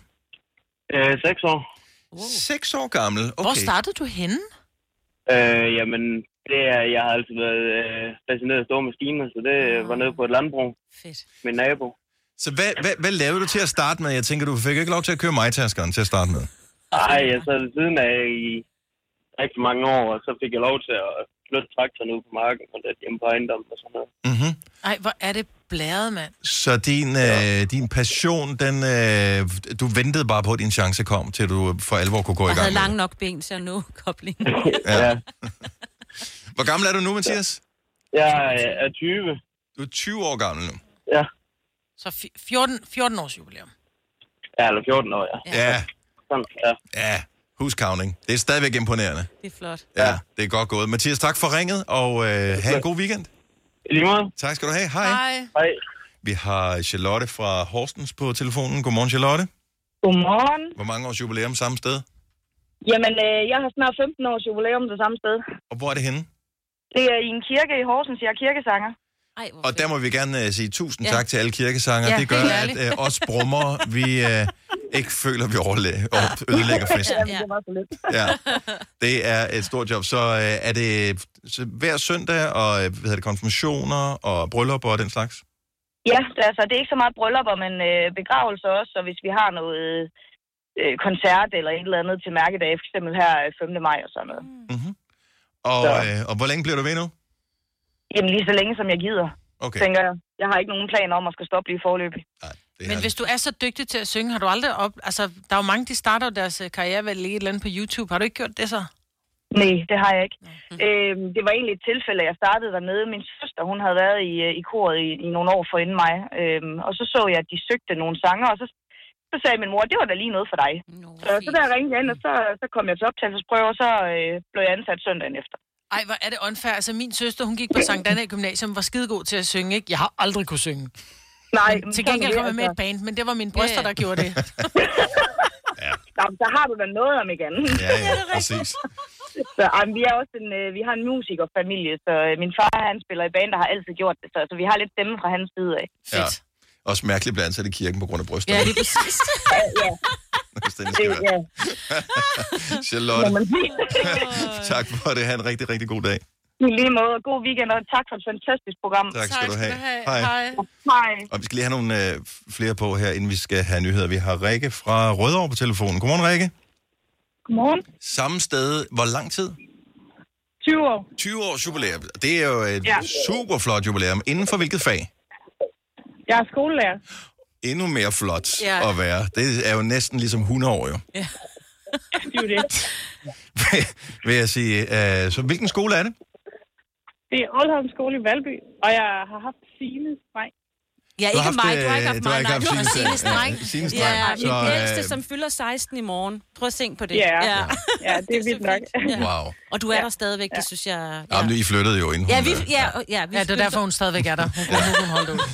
6 år. 6 år gammel, okay. Hvor startede du henne? Jamen, jeg har altid været fascineret af store maskiner, så det var nede på et landbrug. Fedt. Min nabo. Så hvad lavede du til at starte med? Jeg tænker, du fik ikke lov til at køre majtaskeren til at starte med. Nej, jeg sad ved siden af i rigtig mange år, og så fik jeg lov til at flytte traktoren ud på marken og lidt hjemme på ejendommen og sådan noget. Mm-hmm. Ej, hvor er det blæret, mand. Så din passion, du ventede bare på, at din chance kom, til du for alvor kunne gå i gang med det. Jeg havde lang nok ben til at nå koblingen. Ja. Hvor gammel er du nu, Mathias? Jeg er 20. Du er 20 år gammel nu? Ja. Så 14 års jubilæum. Ja, eller 14 år, ja. Ja, who's counting? Det er stadigvæk imponerende. Det er flot. Ja, det er godt gået. Mathias, tak for ringet, og have en god weekend. I lige måde. Tak skal du have. Hej. Hej. Vi har Charlotte fra Horsens på telefonen. Godmorgen, Charlotte. Godmorgen. Hvor mange års jubilæum samme sted? Jamen, jeg har snart 15 års jubilæum det samme sted. Og hvor er det henne? Det er i en kirke i Horsens. Jeg er kirkesanger. Ej, og der må vi gerne sige tusind tak til alle kirkesanger. Ja, det gør, at os brummer, vi ikke føler, vi ødelægger festen. Ja, det var så lidt. Ja, det er et stort job. Så er det hver søndag, og konfirmationer og bryllupper og den slags? Ja, det er ikke så meget bryllupper, men begravelser også. Og hvis vi har noget koncert eller et eller andet til mærkedag, for eksempel her 5. maj og sådan noget. Mm-hmm. Og hvor længe bliver du ved nu? Jamen lige så længe, som jeg gider, tænker jeg. Jeg har ikke nogen planer om at skal stoppe lige forløbig. Men hvis du er så dygtig til at synge, har du aldrig der er jo mange, de starter deres karriere ved at lægge et eller andet på YouTube. Har du ikke gjort det så? Nej, det har jeg ikke. Det var egentlig et tilfælde, jeg startede dernede. Min søster, hun havde været i koret i nogle år forinden mig. Og så jeg, at de søgte nogle sanger, og så sagde min mor, det var da lige noget for dig. Så der ringede jeg ind, og så kom jeg til optagelsesprøve, og så blev jeg ansat søndagen efter. Ej, hvor er det unfair. Altså, min søster, hun gik på Sankt Anna Gymnasium, var skidegod til at synge, ikke? Jeg har aldrig kunne synge. Nej. Til gengæld kom jeg med et band, men det var mine bryster, der gjorde det. Ja, Så har du da noget om ikke andet. Ja, præcis. Så, vi er også vi har en musikerfamilie, så min far, han spiller i band, der har altid gjort det, så vi har lidt stemme fra hans side af. Ja. Også mærkeligt blandt andet i kirken på grund af brystet. Ja, det er præcis. Ja. Charlotte, tak for det. Ha' en rigtig, rigtig god dag. I lige måde, god weekend, og tak for et fantastisk program. Tak skal du have. Hej. Og vi skal lige have nogle flere på her, inden vi skal have nyheder. Vi har Rikke fra Rødovre på telefonen. Godmorgen, Rikke. Godmorgen. Samme sted. Hvor lang tid? 20 år. 20 års jubilæum. Det er jo et super flot jubilæum. Inden for hvilket fag? Jeg er skolelærer. Endnu mere flot at være. Det er jo næsten ligesom 100 år, jo. Ja. Det er jo det. Vil jeg sige. Så hvilken skole er det? Det er Oldholm Skole i Valby, og jeg har haft Signe dreng. Ja, ikke mig. Du har ikke haft mig. Du har Sines dreng. Ja, min ældste, så, som fylder 16 i morgen. Prøv at tænke på det. Ja, det er vildt nok. Wow. Og du er der stadigvæk, det synes jeg... Jamen, I flyttede jo inden. Ja, det er derfor, hun stadigvæk er der. Hun holdt ud.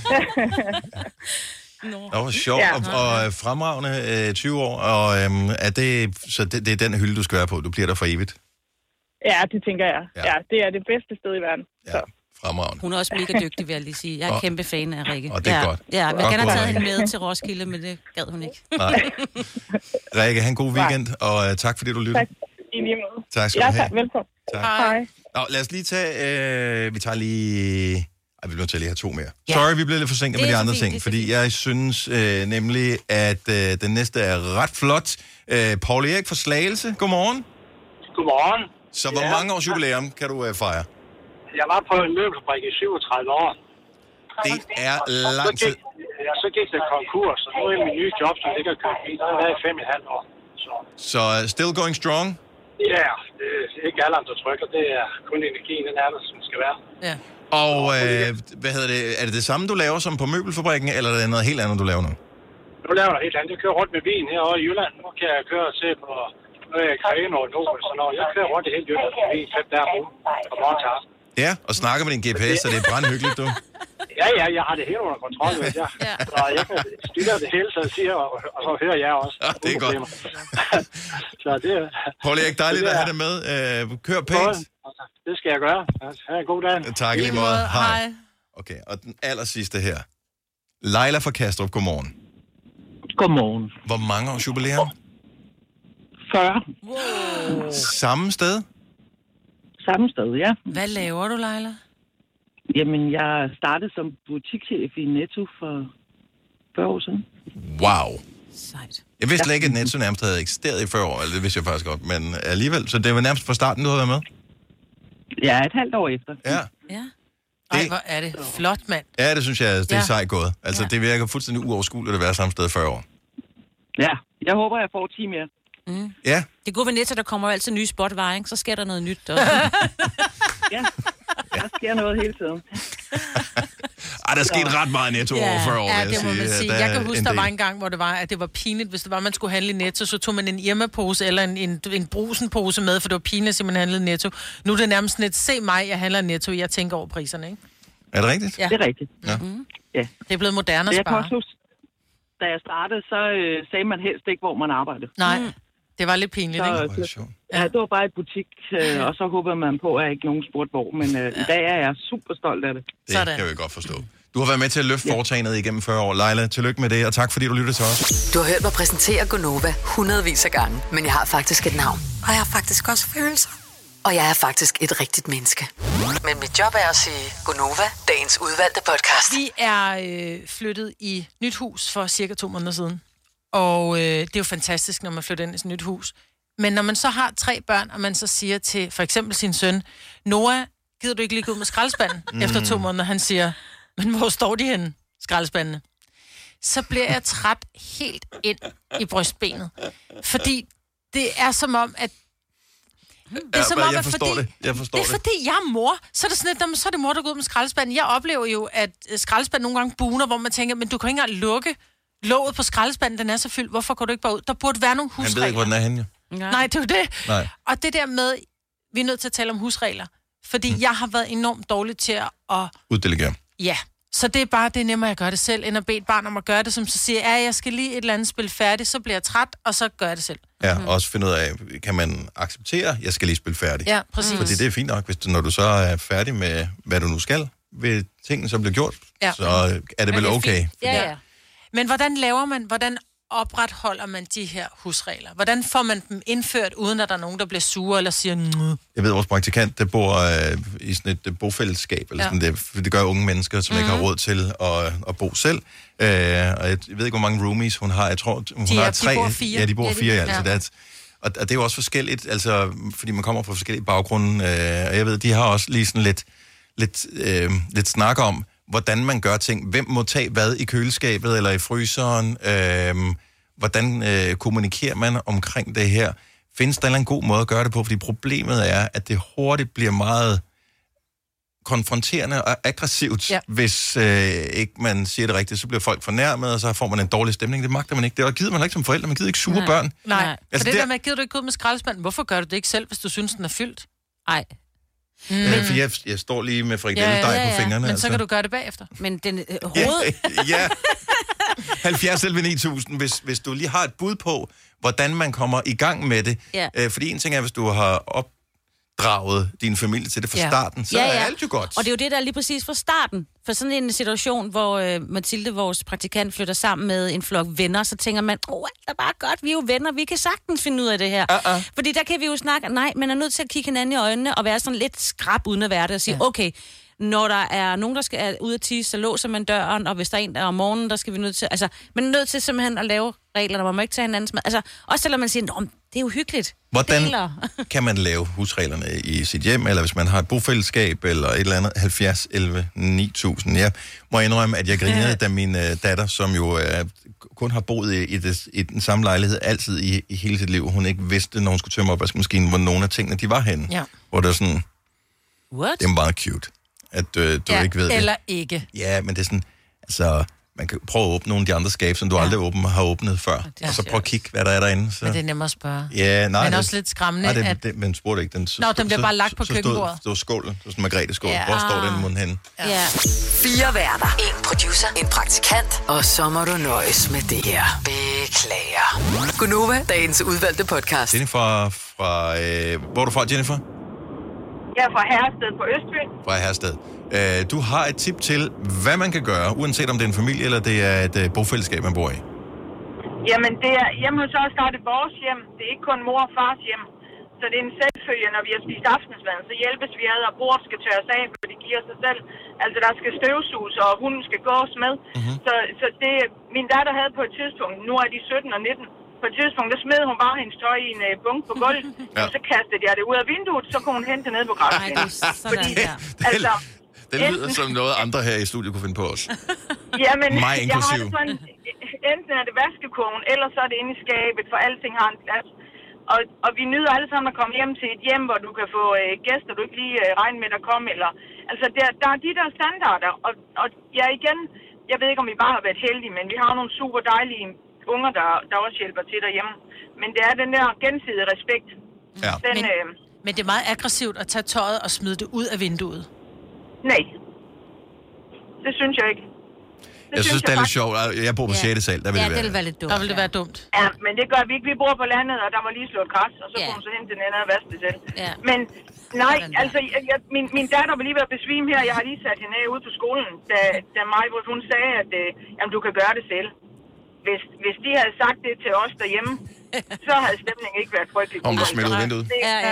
Det var sjovt og fremragende 20 år, og er det er den hylde, du skal være på. Du bliver der for evigt. Ja, det tænker jeg. Ja, det er det bedste sted i verden. Ja, fremragende. Hun er også mega dygtig, vil jeg lige sige. Jeg er kæmpe fan af Rikke. Og det er godt. Ja, jeg gerne have taget hende med til Roskilde, men det gad hun ikke. Nej. Rikke, have en god weekend, og tak fordi du lytter. Tak. I lige måde. Tak skal du have. Velkommen. Tak. Hej. Nå, lad os lige tage... vi tager lige... Ej, vi bliver nødt til at lige have 2 mere. Ja. Sorry, vi blev lidt forsinket med de andre ting, fordi jeg synes nemlig, at den næste er ret flot. Paul Erik fra Slagelse, godmorgen. Godmorgen. Så hvor mange års jubilæum kan du fejre? Jeg var på en møbelfabrik i 37 år. Det er lang tid. Så gik det konkurs, og nu er min nye job, som ligger og kører bil. Der har været i 5,5 år. Så still going strong? Ja, det er ikke alderen, der trykker. Det er kun energien, den er der, som skal være. Ja. Og er det det samme, du laver som på møbelfabrikken, eller er det noget helt andet, du laver nu? Nu laver jeg helt andet. Jeg kører rundt med bilen herovre i Jylland. Nu kan jeg køre og se på Græne og Nord. Så når jeg kører rundt i hele Jylland, så er vi 5 dage om fra morgen til aften. Ja, og snakker med din GPS, så det er brandhyggeligt, du. Ja, jeg har det helt under kontrol, ved jeg. Så jeg kan styre det hele, så jeg siger, og så hører jeg også. Ja, det er godt. Så det er... Paul Erik, dejligt at have dig med. Kør pænt. Det skal jeg gøre. Ha' en god dag. Tak i lige måde. Hej. Okay, og den aller sidste her. Leila fra Kastrup, godmorgen. Godmorgen. Hvor mange års jubilæum? 40. Wow. Samme sted? Samme sted, ja. Hvad laver du, Leila? Jamen, jeg startede som butikschef i Netto for 40 år siden. Wow. Sejt. Jeg vidste slet ikke, at Netto nærmest havde eksisteret i 40 år, eller det vidste jeg faktisk godt, men alligevel, så det var nærmest fra starten, du havde været med? Ja, et halvt år efter. Ja. Ej, hvor er det flot, mand. Ja, det synes jeg, det er sejt gået. Altså, det virker fuldstændig uoverskueligt at være samme sted 40 år. Ja, jeg håber, jeg får 10 mere. Mm. Ja. Det gode ved Netto, der kommer jo altid nye spotvarer, ikke? Så sker der noget nyt. Ja, der sker noget hele tiden. Ej, der skete ret meget Netto over 40 år, ja, det må man sige. Jeg kan huske, der var en gang, hvor det var, at det var pinligt. Hvis det var, man skulle handle i Netto, så tog man en Irma-pose eller en brusenpose med, for det var pinligt, at man handlede i Netto. Nu er det nærmest sådan et, se mig, jeg handler i Netto, jeg tænker over priserne, ikke? Er det rigtigt? Ja. Det er rigtigt. Ja. Ja. Det er blevet moderne at jeg spare. kan huske, da jeg startede, så sagde man helst ikke, hvor man arbejdede. Nej, det var lidt pinligt, ikke? Ja, det var bare et butik, og så håber man på, at ikke nogen spurgte hvor, men i dag er jeg super stolt af det. Det kan vi godt forstå. Du har været med til at løfte foretagendet igennem 40 år. Leila, tillykke med det, og tak fordi du lytter til os. Du har hørt mig præsentere Gonova hundredvis af gange, men jeg har faktisk et navn. Og jeg har faktisk også følelser. Og jeg er faktisk et rigtigt menneske. Men mit job er at sige Gonova, dagens udvalgte podcast. Vi er flyttet i nyt hus for cirka 2 måneder siden. Og det er jo fantastisk, når man flytter ind i sådan et nyt hus. Men når man så har 3 børn, og man så siger til for eksempel sin søn, Noah, gider du ikke lige gå ud med skraldespanden efter 2 måneder? Han siger, men hvor står de henne, skraldespandene? Så bliver jeg træt helt ind i brystbenet. Fordi det er som om, at det er som om, jeg forstår det. Det er fordi, jeg er mor. Så er det sådan lidt, så er det mor, der går ud med skraldespanden. Jeg oplever jo, at skraldespanden nogle gange buner, hvor man tænker, men du kan ikke engang lukke låget på skraldespanden, den er så fyldt. Hvorfor går du ikke bare ud? Der burde være nogle husregler. Han ved ikke, hvor den er henne, jo. Nej, det er jo det. Nej. Og det der med, vi er nødt til at tale om husregler. Fordi jeg har været enormt dårlig til at... Uddelegere. Ja, Så det er bare, det er nemmere at gøre det selv, end at bede et barn om at gøre det, som så siger, jeg skal lige et eller andet spil færdigt, så bliver jeg træt, og så gør jeg det selv. Ja, også finde ud af, kan man acceptere, jeg skal lige spille færdig. Ja, præcis. Fordi det er fint nok, når du så er færdig med, hvad du nu skal, ved tingene, som bliver gjort, så er det vel okay. Ja. Men hvordan opretholder man de her husregler? Hvordan får man dem indført, uden at der er nogen, der bliver sure eller siger noget? Jeg ved, vores praktikant, der bor i sådan et bofællesskab, eller sådan det gør unge mennesker, som ikke har råd til at bo selv. Og jeg ved ikke, hvor mange roomies hun har. Jeg tror, hun har 3. De bor 4. Ja, de bor 4, altså. Og det er jo også forskelligt, altså, fordi man kommer fra forskellige baggrunde. Og jeg ved, de har også lige sådan lidt snak om, hvordan man gør ting. Hvem må tage hvad i køleskabet eller i fryseren? Hvordan kommunikerer man omkring det her? Findes der en god måde at gøre det på? Fordi problemet er, at det hurtigt bliver meget konfronterende og aggressivt, hvis ikke man siger det rigtigt. Så bliver folk fornærmet, og så får man en dårlig stemning. Det magter man ikke. Det gider man ikke som forældre. Man gider ikke sure børn. Nej. Altså, for det der med, gider du ikke gå ud med skraldespanden? Hvorfor gør du det ikke selv, hvis du synes, den er fyldt? Nej. For jeg står lige med frikadelledej på fingrene. Men så kan du gøre det bagefter. Men den hoved... Ja. 70-9000, hvis du lige har et bud på, hvordan man kommer i gang med det. Fordi en ting er, hvis du har opdraget din familie til det fra starten, så er alt jo godt. Og det er jo det, der er lige præcis fra starten. For sådan en situation, hvor Mathilde, vores praktikant, flytter sammen med en flok venner, så tænker man, alt er bare godt, vi er jo venner, vi kan sagtens finde ud af det her. Fordi der kan vi jo snakke, nej, man er nødt til at kigge hinanden i øjnene og være sådan lidt skrap uden at være det og sige, okay, når der er nogen, der skal ud at tisse, så låser man døren, og hvis der er en, der om morgenen, der skal vi nødt til... Altså, man er nødt til simpelthen at lave reglerne, hvor man ikke tager hinandens mad. Altså, også selvom man siger, det er jo hyggeligt. Hvordan kan man lave husreglerne i sit hjem, eller hvis man har et bofællesskab, eller et eller andet 70, 11, 9000? Jeg må indrømme, at jeg grinede, da min datter, som jo kun har boet i den samme lejlighed altid i hele sit liv, hun ikke vidste, når hun skulle tømme opvaskemaskinen, hvor nogle af tingene, de var henne. Ja. Hvor det var sådan... What? Det er meget cute. At du ikke ved det. Eller ikke. Ja, men det er sådan, altså, man kan prøve at åbne nogle af de andre skab, som du aldrig har åbnet før. Og så prøv at kigge, hvad der er derinde. Så. Men det er nemmere at spørge. Ja, nej. Men også lidt skræmmende. Men spurgte ikke. Den bliver bare lagt på køkkenbordet. Så stod skålen. Det var sådan Margrethe skål. Hvor står den mund henne? Ja. 4 værter. 1 producer. En praktikant. Og så må du nøjes med det her. Beklager. Gunova, dagens udvalgte podcast. Jennifer fra... hvor er du fra, Jennifer? Jeg er fra Herrested på Østfyn. Fra Herrested. Du har et tip til, hvad man kan gøre, uanset om det er en familie, eller det er et bofællesskab, man bor i. Jamen, det er hjemme hos os, der er det vores hjem. Det er ikke kun mor og fars hjem. Så det er en selvfølge, når vi har spist aftensmad, så hjælpes vi ad, og bordet skal tørres af, for det giver sig selv. Altså, der skal støvsuges, og hunden skal gås med. Så det, min datter havde på et tidspunkt, nu er de 17 og 19, på et tidspunkt, der smed hun bare hendes tøj i en bunke på gulvet, og så kastede jeg det ud af vinduet, så kunne hun hente det ned på græsplænen. Fordi, altså, det lyder som noget andre her i studiet kunne finde på os. Jamen, mig inklusiv. Jeg har sådan, enten er det vaskekurven, eller så er det inde i skabet, for alting har en plads. Og vi nyder alle sammen at komme hjem til et hjem, hvor du kan få gæster, du ikke lige regner med, der kommer. Eller, altså, der er de der standarder, og ja, igen, jeg ved ikke, om vi bare har været heldige, men vi har nogle super dejlige unger, der også hjælper til derhjemme. Men det er den der gensidige respekt. Ja. Men det er meget aggressivt at tage tøjet og smide det ud af vinduet. Nej. Det synes jeg ikke. Jeg synes, det er lidt sjovt. Jeg bor på 6. sal, der vil det være. Det vil være lidt dumt. Der vil det være dumt. Ja, men det gør vi ikke. Vi bor på landet, og der var lige slået græs, og så kunne hun så hente den anden og vaske det selv. Ja. Men nej, altså, min datter var lige ved at besvime her. Jeg har lige sat hende af ude på skolen, da hun sagde, at jamen, du kan gøre det selv. Hvis de havde sagt det til os derhjemme, så havde stemningen ikke været frygtelig. Om du smidt ud vinduet.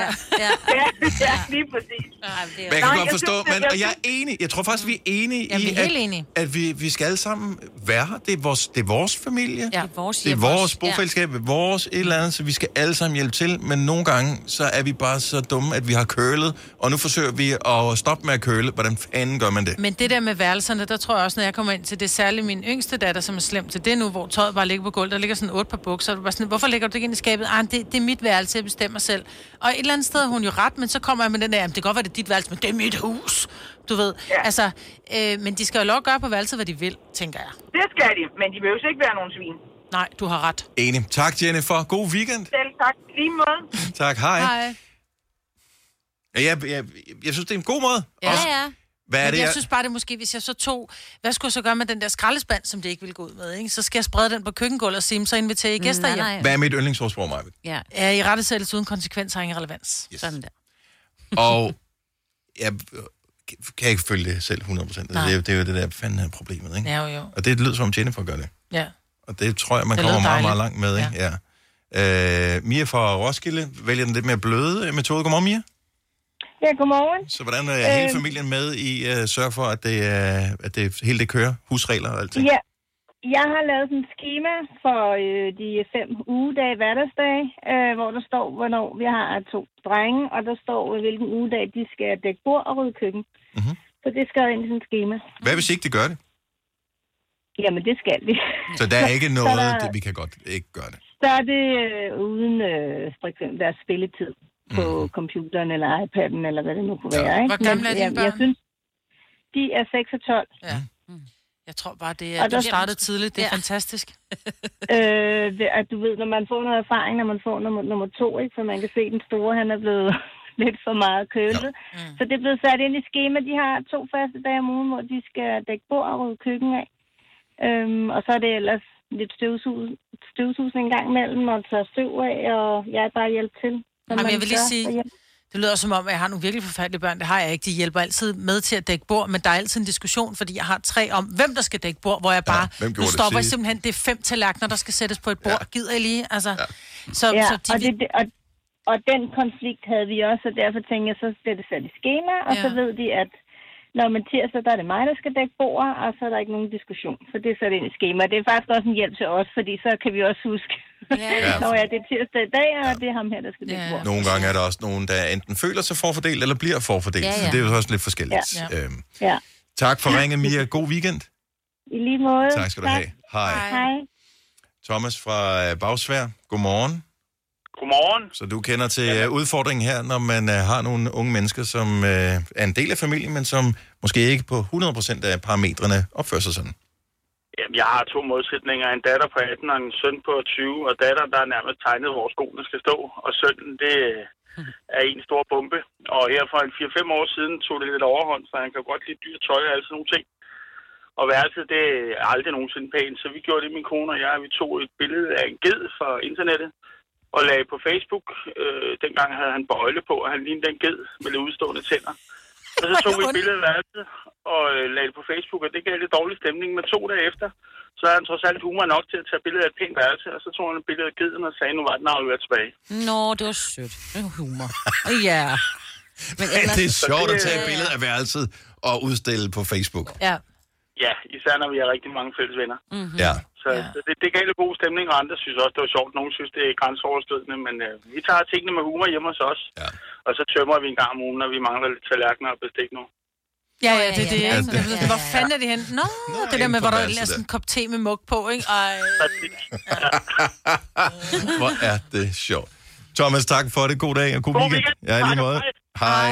Ja, lige præcis. Men jeg kan godt forstå, men jeg er enig. Jeg tror faktisk, vi er enige i, at vi skal alle sammen være her. Det er vores familie. Ja. Det er vores bofællesskab, vores et eller andet, så vi skal alle sammen hjælpe til. Men nogle gange, så er vi bare så dumme, at vi har kølet, og nu forsøger vi at stoppe med at køle. Hvordan fanden gør man det? Men det der med værelserne, der tror jeg også, når jeg kommer ind til det, særligt min yngste datter, som er slemt til det nu, hvor tøjet bare ligger på gulvet, der ligger sådan 8 par bukser, og du bare sådan, hvorfor ligger du det ikke ind i skabet? Det er mit værelse, jeg bestemmer selv. Og et eller andet sted har hun jo ret, men så kommer jeg med den der, det kan godt være, det er dit værelse, men det er mit hus. Du ved, altså, men de skal jo lov at gøre på værelset, hvad de vil, tænker jeg. Det skal de, men de vil jo ikke være nogen svin. Nej, du har ret. Enig. Tak, Jennifer. God weekend. Selv tak. Lige måde. Tak, hej. Hej. Jeg synes, det er en god måde. Ja. Hvad er det, jeg synes bare, det måske, hvis jeg så tog... Hvad skulle jeg så gøre med den der skraldespand, som det ikke ville gå ud med, ikke? Så skal jeg sprede den på køkkengulvet og sige, så inviterer I gæster hjem. Hvad er mit yndlingsordsprog, Majbet? Ja, i rettesættelse uden konsekvens har ingen relevans. Yes. Sådan der. Og jeg kan ikke følge det selv 100%. Det er jo det der fanden af problemet, ikke? Ja, jo. Og det lyder som Jennifer gør det. Ja. Og det tror jeg, man kommer meget, meget langt med, ikke? Ja. Mia fra Roskilde vælger den lidt mere bløde metode. Godmorgen, Mia. Ja, godmorgen. Så hvordan er hele familien med i at sørge for, at det hele det kører? Husregler og alt det? Ja, jeg har lavet sådan et schema for de 5 ugedage hverdagsdage, hvor der står, hvornår vi har 2 drenge, og der står, hvilken ugedag de skal dække bord og rydde køkken. Mm-hmm. Så det skal ind i sådan et schema. Hvad hvis ikke det gør det? Jamen, det skal vi. Så der er ikke noget, vi kan godt ikke gøre det? Så er det uden for eksempel deres spilletid på computeren eller iPad'en, eller hvad det nu kunne være. Ikke? Hvor gamle er dine børn? Jeg synes, de er 6 og 12. Ja. Jeg tror bare, det er, at du startede tidligt. Det er fantastisk. At du ved, når man får noget erfaring, når man får nummer 2, ikke? For man kan se, at den store, han er blevet lidt for meget kølet. Ja. Så det er blevet sat ind i skema. De har 2 faste dage om ugen, hvor de skal dække bord og rydde køkken af. Og så er det ellers lidt støvsusning en gang imellem, og tage støv af, og jeg er bare hjælp til. Jamen, jeg vil lige sige, det lyder som om, at jeg har nogle virkelig forfærdelige børn. Det har jeg ikke. De hjælper altid med til at dække bord, men der er altid en diskussion, fordi jeg har 3 om, hvem der skal dække bord, hvor jeg bare... Nu stopper jeg simpelthen, det er 5 tallerkener, der skal sættes på et bord. Gider I lige? Altså, så og den konflikt havde vi også, og derfor tænkte jeg, så skal det sat i skema, og så ved de, at når man tirsdag, der er det mig, der skal dække bord, og så er der ikke nogen diskussion, for det er sat ind i skema. Det er faktisk også en hjælp til os, fordi så kan vi også huske, når det er tirsdag i dag, og det er ham her, der skal dække bord. Nogle gange er der også nogen, der enten føler sig forfordelt, eller bliver forfordelt, så det er jo også lidt forskelligt. Tak for ringet, Mia. God weekend. I lige måde. Tak skal du have. Hej. Thomas fra Bagsværd. Godmorgen. Godmorgen. Så du kender til udfordringen her, når man har nogle unge mennesker, som er en del af familien, men som måske ikke på 100% af parametrene opfører sig sådan? Jamen, jeg har 2 modsætninger. En datter på 18 og en søn på 20. Og datteren, der er nærmest tegnet, hvor skoene skal stå. Og sønnen, det er en stor bombe. Og her for 4-5 år siden tog det lidt overhånd, så han kan godt lide dyrt tøj og alle sådan nogle ting. Og værelset, det er aldrig nogensinde pænt. Så vi gjorde det, min kone og jeg. Vi tog et billede af en ged fra internettet og lagde på Facebook. Dengang havde han bøjle på, og han lignede den ged med lidt udstående tænder. Og så tog vi et billede af værelset og lagde det på Facebook, og det gav lidt dårlig stemning. Men 2 dage efter, så havde han trods alt humor nok til at tage billedet af et pænt værelse, og så tog han et billede af geden og sagde, nu var den afleveret tilbage. Nå, det var sødt. Det var humor. Ja. Men ellers... Det er sjovt at tage et billede af værelset og udstille på Facebook. Ja, især når vi har rigtig mange fælles venner. Mm-hmm. Ja. Så det gav lidt god stemning, og andre synes også, det var sjovt. Nogle synes, det er grænseoverskridende, men vi tager tingene med humor hjemme hos os. Ja. Og så tømmer vi en gang om ugen, når vi mangler lidt tallerkener og bestik nu. Ja, det er det, ikke? Hvor fanden er det hen? Nå, det der med, hvor der er sådan en kop te med mug på, ikke? Hvor er det sjovt. Thomas, tak for det. God dag og god weekend. Ja, i lige måde. Hej.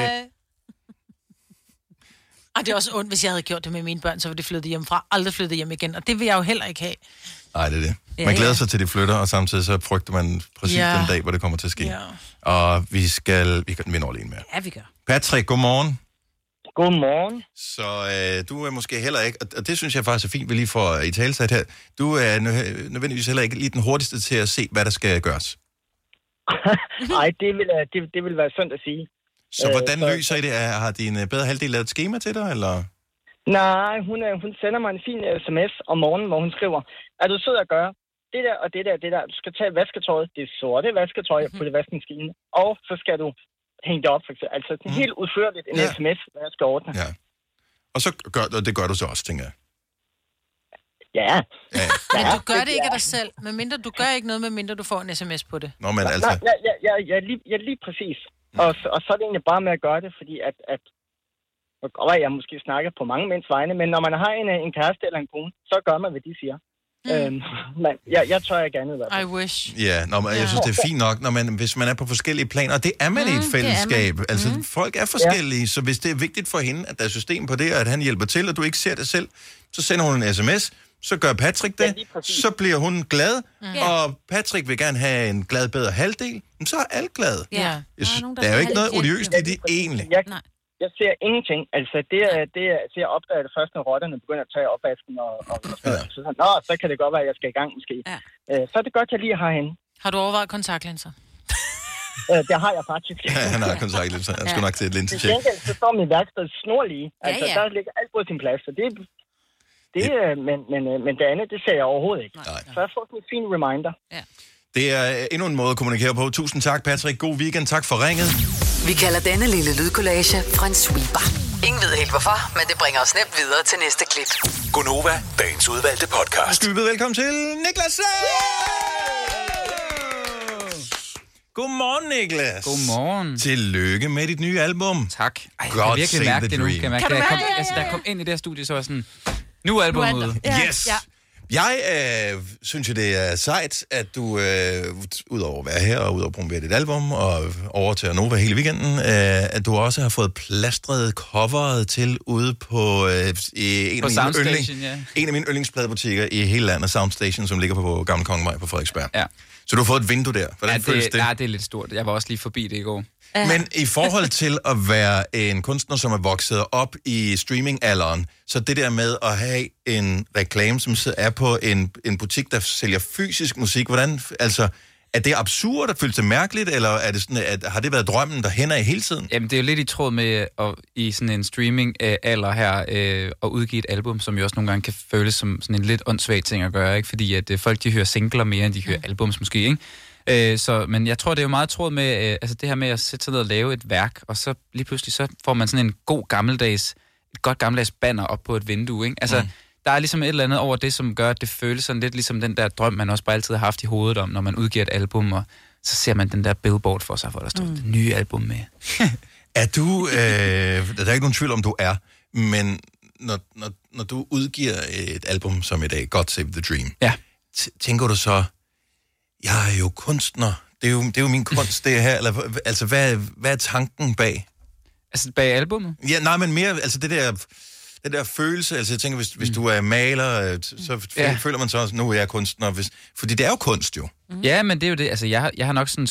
Og det er også ondt, hvis jeg havde gjort det med mine børn, så var de flyttet hjemmefra. Aldrig flyttet hjem igen, og det vil jeg jo heller ikke have. Nej, det er det. Man glæder sig til, de flytter, og samtidig så frygter man præcis den dag, hvor det kommer til at ske. Ja. Og vi når lige en mere. Ja, vi gør. Patrick, godmorgen. Godmorgen. Så du er måske heller ikke, og det synes jeg faktisk er fint, vi lige får i talesat her. Du er nødvendigvis heller ikke lige den hurtigste til at se, hvad der skal gøres. Nej, det vil være sundt at sige. Så hvordan løser I det? Har din bedre halvdel lavet et skema til dig, eller? Nej, hun sender mig en fin sms om morgenen, hvor hun skriver, er du sød at gøre det der og det der, det der. Du skal tage vasketøjet, det sorte vasketøj på det vaskemaskine, og så skal du hænge det op, for eksempel. Altså helt udførligt en sms, hvad jeg skal ordne. Ja. Og så det gør du så også, tænker jeg. Ja. Men du gør det ikke af dig selv, medmindre du gør ikke noget, medmindre du får en sms på det. Nå, men altså... Ja, lige præcis. Og så er det egentlig bare med at gøre det, fordi at jeg måske snakker på mange mænds vegne, men når man har en kæreste eller en kone, så gør man, hvad de siger. Men jeg tør ikke andet i hvert fald. I wish. Ja, jeg synes, det er fint nok, hvis man er på forskellige planer, og det er man i et fællesskab. Altså, folk er forskellige, så hvis det er vigtigt for hende, at der er system på det, og at han hjælper til, og du ikke ser det selv, så sender hun en sms, så gør Patrick det, så bliver hun glad, og Patrick vil gerne have en glad bedre halvdel, så er alle glade. Ja. Der er jo ikke noget odiøst i det egentlig. Jeg ser ingenting. Altså, det jeg opdager det først, når rotterne begynder at tage opvasken og så kan det godt være, at jeg skal i gang måske. Ja. Så er det godt, jeg lige har hende. Har du overvejet kontaktlinser? Det har jeg faktisk. Ja, han har kontaktlinser. Jeg skal nok til et linsetjek. Til gengæld, så står min værksted snorlige. Altså, der ligger alt på sin plads, så men det andet, det ser jeg overhovedet ikke. Nej. Så jeg får sådan en fin reminder. Ja. Det er endnu en måde at kommunikere på. Tusind tak, Patrick. God weekend. Tak for ringet. Vi kalder denne lille lydkollage en sweeper. Ingen ved helt hvorfor, men det bringer os nemt videre til næste klip. Gonova, dagens udvalgte podcast. Skal vi byde velkommen til Niklas. Godmorgen, Niklas. Godmorgen. Tillykke med dit nye album. Tak. Ej, God jeg kan virkelig mærke det nu. Kan da jeg kom ind i det her studie, så var sådan, nu er albumet ude. Yes. Ja. Jeg synes jo, det er sejt, at du, udover at være her og udover at promovere dit album og over til Nova hele weekenden, at du også har fået plastret coveret til ude på en af mine yndlingspladebutikker i hele landet, Soundstation, som ligger på Gamle Kongevej på Frederiksberg. Ja. Så du har fået et vindue der. Hvordan føles det? Ja, det er lidt stort. Jeg var også lige forbi det i går. Men i forhold til at være en kunstner, som er vokset op i streamingalderen, så det der med at have en reklame, som er på en butik, der sælger fysisk musik, hvordan, altså, er det absurd, at føles det mærkeligt, eller er det sådan, har det været drømmen, der hænder i hele tiden? Jamen, det er jo lidt i tråd med i sådan en streaming-alder her, at udgive et album, som jo også nogle gange kan føles som sådan en lidt åndssvag ting at gøre, ikke? Fordi at folk, de hører singler mere, end de hører albums måske, ikke? Men jeg tror, det er jo meget tråd med altså det her med at sætte sig ned og lave et værk, og så lige pludselig så får man sådan en godt gammeldags banner op på et vindue, ikke? Altså, der er ligesom et eller andet over det, som gør, at det føles sådan lidt ligesom den der drøm, man også bare altid har haft i hovedet om, når man udgiver et album, og så ser man den der billboard for sig, hvor der står det nye album med. Er du, der er ikke nogen tvivl om, du er, men når du udgiver et album som i dag, God Save the Dream, tænker du så, jeg er jo kunstner, det er jo min kunst, det her, eller altså, hvad er tanken bag? Altså bag albumet? Ja, nej, men mere, altså det der følelse, altså jeg tænker, hvis du er maler, så føler man så også, nu er jeg kunstner, fordi det er jo kunst jo. Ja, men det er jo det, altså jeg har nok sådan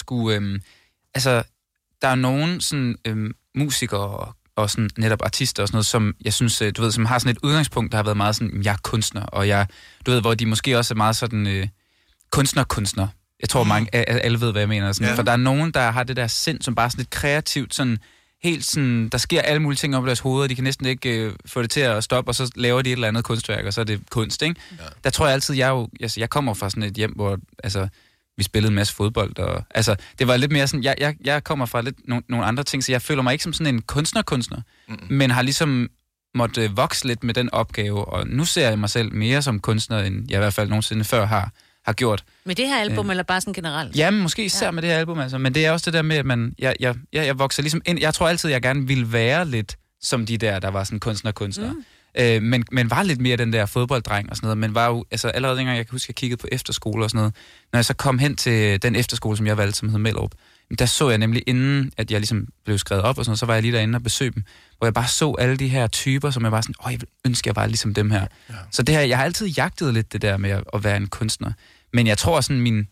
altså der er nogen sådan musikere og sådan netop artister og sådan noget, som jeg synes, du ved, som har sådan et udgangspunkt, der har været meget sådan, jeg er kunstner, og du ved, hvor de måske også er meget sådan kunstner. Jeg tror, alle ved, hvad jeg mener. Sådan. Ja. For der er nogen, der har det der sind, som bare sådan lidt kreativt, sådan helt sådan, der sker alle mulige ting op i deres hoveder, de kan næsten ikke få det til at stoppe, og så laver de et eller andet kunstværk, og så er det kunst, ikke? Ja. Der tror jeg altid, jeg kommer fra sådan et hjem, hvor altså, vi spillede en masse fodbold, og altså, det var lidt mere sådan, jeg kommer fra lidt nogle andre ting, så jeg føler mig ikke som sådan en kunstner, men har ligesom måtte vokse lidt med den opgave, og nu ser jeg mig selv mere som kunstner, end jeg i hvert fald nogensinde før har gjort. Med det her album, eller bare sådan generelt? Jamen, måske især med det her album, altså. Men det er også det der med, at jeg vokser ligesom ind. Jeg tror altid, jeg gerne ville være lidt som de der var sådan kunstner. Men var lidt mere den der fodbolddreng og sådan noget. Men var jo, altså allerede dengang, jeg kan huske, jeg kiggede på efterskole og sådan noget. Når jeg så kom hen til den efterskole, som jeg valgte, som hed Mellerup, der så jeg nemlig, inden at jeg ligesom blev skrevet op og sådan noget, så var jeg lige derinde og besøgte dem, hvor jeg bare så alle de her typer, som jeg var sådan, jeg vil ønske, jeg var ligesom dem her. Ja. Så det her, jeg har altid jagtet lidt det der med at være en kunstner. Men jeg tror sådan,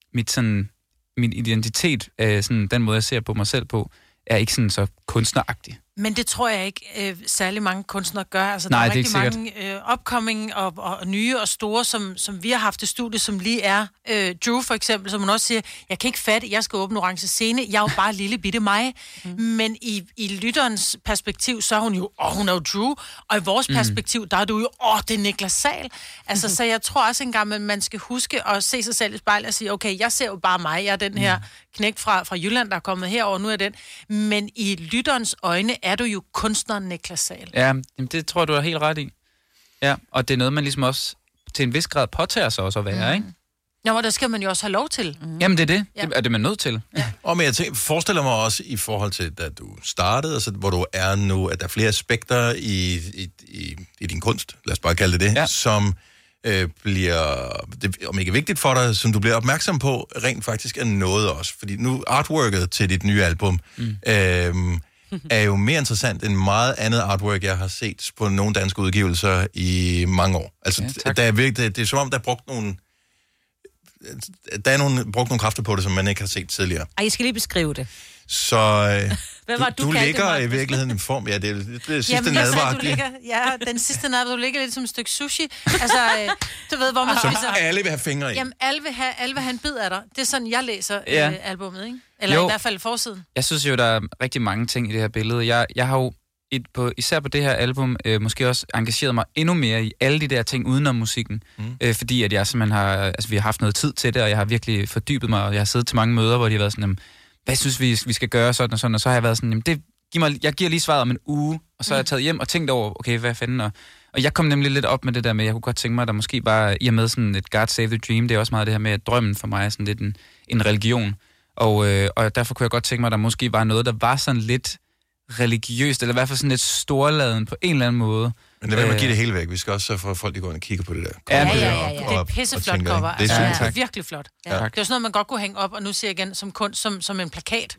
min identitet, sådan den måde, jeg ser på mig selv på, er ikke sådan så kunstneragtig. Men det tror jeg ikke særlig mange kunstnere gør. Altså, der er rigtig mange upcoming og nye og store, som vi har haft i studiet, som lige er. Drew for eksempel, som hun også siger, jeg kan ikke fatte, jeg skal åbne Orange Scene. Jeg er jo bare lille bitte mig. Men i lytterens perspektiv, så er hun jo, hun er jo Drew. Og i vores perspektiv, der er du jo, det er Niklas Sahl. Altså, så jeg tror også engang, at man skal huske at se sig selv i spejlet og sige, okay, jeg ser jo bare mig. Jeg er den her knægt fra Jylland, der er kommet herover, nu er den. Men i lytterens øjne er du jo kunstneren Niklas Sahl. Ja, det tror jeg, du er helt ret i. Ja, og det er noget, man ligesom også til en vis grad påtager sig også at være, ikke? Ja, og der skal man jo også have lov til. Jamen, det er det. Ja. Det er det, man nødt til. Ja. Og men jeg forestiller mig også i forhold til, da du startede, altså, hvor du er nu, at der er flere aspekter i din kunst, lad os bare kalde det det, som bliver, om ikke vigtigt for dig, som du bliver opmærksom på, rent faktisk er noget også. Fordi nu artworket til dit nye album er jo mere interessant end meget andet artwork, jeg har set på nogle danske udgivelser i mange år. Altså, der er virkelig, det er som om, der er brugt nogle kræfter på det, som man ikke har set tidligere. Ej, jeg skal lige beskrive det. Så Hvad var du ligger i virkeligheden i form. Ja, det er det sidste nadvagt. Den sidste nadvagt, du ligger lidt som et stykke sushi. Altså, du ved, hvor man som spiser. alle vil have fingre i. Jamen, alle vil have en bid af dig. Det er sådan, jeg læser albumet, ikke? Eller i hvert fald forsiden. Jeg synes jo, der er rigtig mange ting i det her billede. Jeg har jo især på det her album måske også engageret mig endnu mere i alle de der ting udenom musikken. Fordi at jeg simpelthen vi har haft noget tid til det, og jeg har virkelig fordybet mig, og jeg har siddet til mange møder, hvor de har været sådan, hvad synes vi skal gøre, sådan og sådan, og så har jeg været sådan, jeg giver lige svaret om en uge, og så har jeg taget hjem og tænkt over, okay, hvad fanden, og jeg kom nemlig lidt op med det der med, jeg kunne godt tænke mig, at der måske bare, i og med sådan et God Save the Dream, det er også meget det her med, at drømmen for mig er sådan lidt en religion, og derfor kunne jeg godt tænke mig, at der måske var noget, der var sådan lidt religiøst, eller i hvert fald sådan lidt storladen på en eller anden måde. Men det vil man give det hele væk. Vi skal også sørge for, at folk de går ind og kigger på det der. Ja. Det er et pisseflot cover. Det er virkelig flot. Ja. Det er jo sådan noget, man godt kunne hænge op, og nu siger jeg igen, som kunst, som en plakat.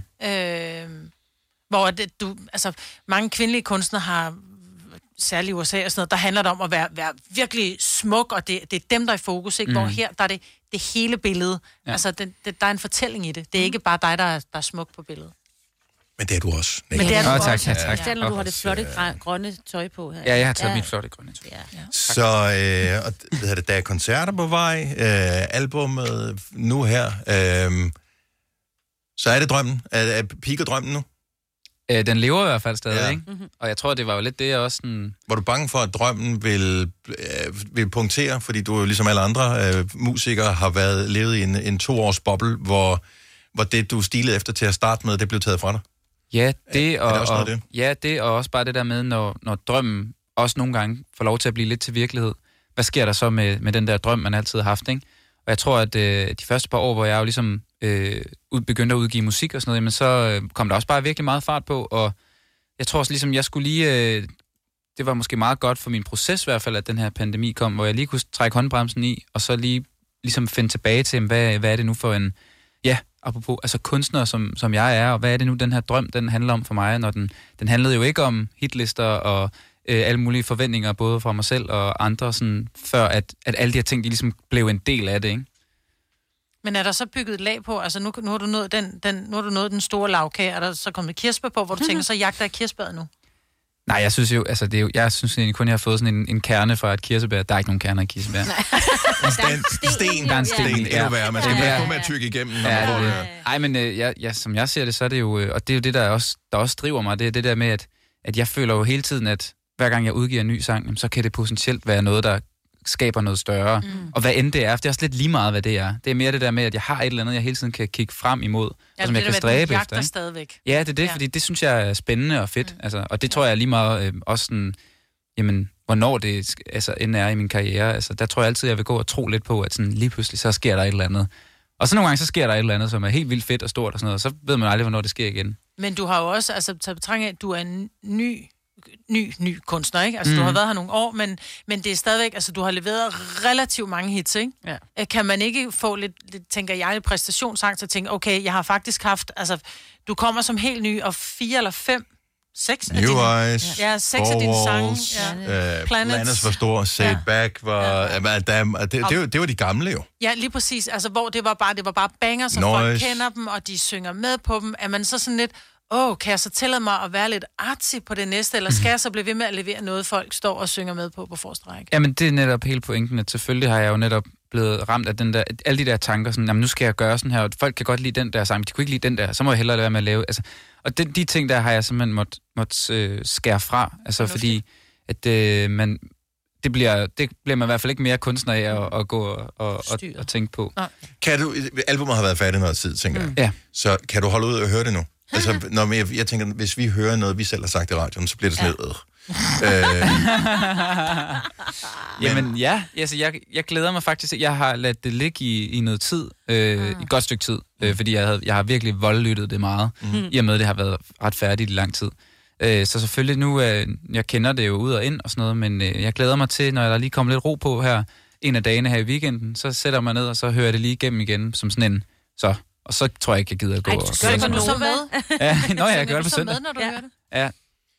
Hvor mange kvindelige kunstnere har, særligt i USA og sådan noget, der handler det om at være virkelig smuk, og det er dem, der er i fokus, ikke? Hvor her, der er det hele billede. Ja. Altså, der er en fortælling i det. Det er ikke bare dig, der er smuk på billedet. Men det er du også. Men det er du også. Tak. Selv når du har det flotte grønne tøj på her. Ja, jeg har taget mit flotte grønne tøj. Ja. Så der er koncerter på vej, albumet nu her. Så er det drømmen. Er peaker drømmen nu? Den lever i hvert fald stadig, ikke? Og jeg tror, det var jo lidt det, jeg også sådan... Var du bange for, at drømmen vil punktere? Fordi du jo ligesom alle andre musikere har levet i en 2-års boble, hvor det, du stilede efter til at starte med, det blev taget fra dig? Ja, det og også det? Ja, det og også bare det der med, når drømmen også nogle gange får lov til at blive lidt til virkelighed. Hvad sker der så med den der drøm, man altid har haft, ikke? Og jeg tror, at de første par år, hvor jeg jo ligesom begyndte at udgive musik og sådan noget, jamen så kom der også bare virkelig meget fart på, og jeg tror også ligesom, jeg skulle lige... det var måske meget godt for min proces i hvert fald, at den her pandemi kom, hvor jeg lige kunne trække håndbremsen i, og så lige ligesom finde tilbage til, hvad er det nu for en... Ja, apropos, altså kunstner, som jeg er, og hvad er det nu, den her drøm, den handler om for mig, når den handlede jo ikke om hitlister og alle mulige forventninger, både fra mig selv og andre, sådan, før at alle de her ting, de ligesom blev en del af det, ikke? Men er der så bygget et lag på, altså nu har du nået den store lavkage, er der så kommet kirsebær på, hvor du tænker, så jagter jeg kirsebæret nu? Nej, jeg synes jo, altså jeg synes egentlig kun, jeg har fået sådan en kerne fra et kirsebær. Der er ikke nogen kerner i kirsebær. Sten. Der er en sten. Endnu værre. Man skal være med at tykke igennem, når man får det her. Ej, men som jeg ser det, så er det jo, og det er jo det, der også driver mig, det er det der med, at jeg føler jo hele tiden, at hver gang jeg udgiver en ny sang, så kan det potentielt være noget, der skaber noget større. Og hvad end det er, for det er også lidt lige meget, hvad det er. Det er mere det der med, at jeg har et eller andet, jeg hele tiden kan kigge frem imod, og som jeg kan stræbe efter. Stadigvæk. Ja, det er det, fordi det synes jeg er spændende og fedt. Altså, og det tror jeg lige meget også sådan, jamen, hvornår det end er i min karriere. Altså, der tror jeg altid, jeg vil gå og tro lidt på, at sådan, lige pludselig, så sker der et eller andet. Og så nogle gange, så sker der et eller andet, som er helt vildt fedt og stort og sådan noget, og så ved man aldrig, hvornår det sker igen. Men du har jo også, altså, taget betragtning af, at du er en ny kunstner, ikke? Altså, du har været her nogle år, men det er stadigvæk, altså, du har leveret relativt mange hits, ikke? Ja. Kan man ikke få lidt tænker jeg, lidt præstationsangst og tænke, okay, jeg har faktisk haft, altså, du kommer som helt ny, og 4 eller 5, 6 af New Eyes, ja, 6 af dine sange. Ja. Planets var stor, Say It Back var... Det var de gamle jo. Ja, lige præcis. Altså, hvor det var bare banger, så folk kender dem, og de synger med på dem. Er man så sådan lidt... kan jeg så tillade mig at være lidt artsy på det næste, eller skal jeg så blive ved med at levere noget, folk står og synger med på forreste række? Jamen, det er netop hele pointen, at selvfølgelig har jeg jo netop blevet ramt af den der, alle de der tanker, sådan, jamen, nu skal jeg gøre sådan her, og folk kan godt lide den der sang, men de kunne ikke lide den der, så må jeg hellere lade være med at lave. Altså, og de ting der har jeg simpelthen måtte skære fra, altså fordi, at det bliver man i hvert fald ikke mere kunstner af at gå og tænke på. Kan du, albumet har været færdigt noget tid, tænker jeg. Ja. Så kan du holde ud og høre det nu? Altså, når jeg tænker, hvis vi hører noget, vi selv har sagt i radioen, så bliver det sådan noget. Jamen ja, altså, jeg glæder mig faktisk. Jeg har ladet det ligge i noget tid, i godt stykke tid, fordi jeg har virkelig voldlyttet det meget, i og med, det har været ret færdigt i lang tid. Så selvfølgelig nu, jeg kender det jo ud og ind og sådan noget, men jeg glæder mig til, når der lige kommer lidt ro på her, en af dagene her i weekenden, så sætter jeg mig ned, og så hører jeg det lige igennem igen, som sådan en, og så tror jeg ikke, jeg gider at gå. Gør du så med? Ja, jeg gør det på søndag. Med, når du hører det? Ja.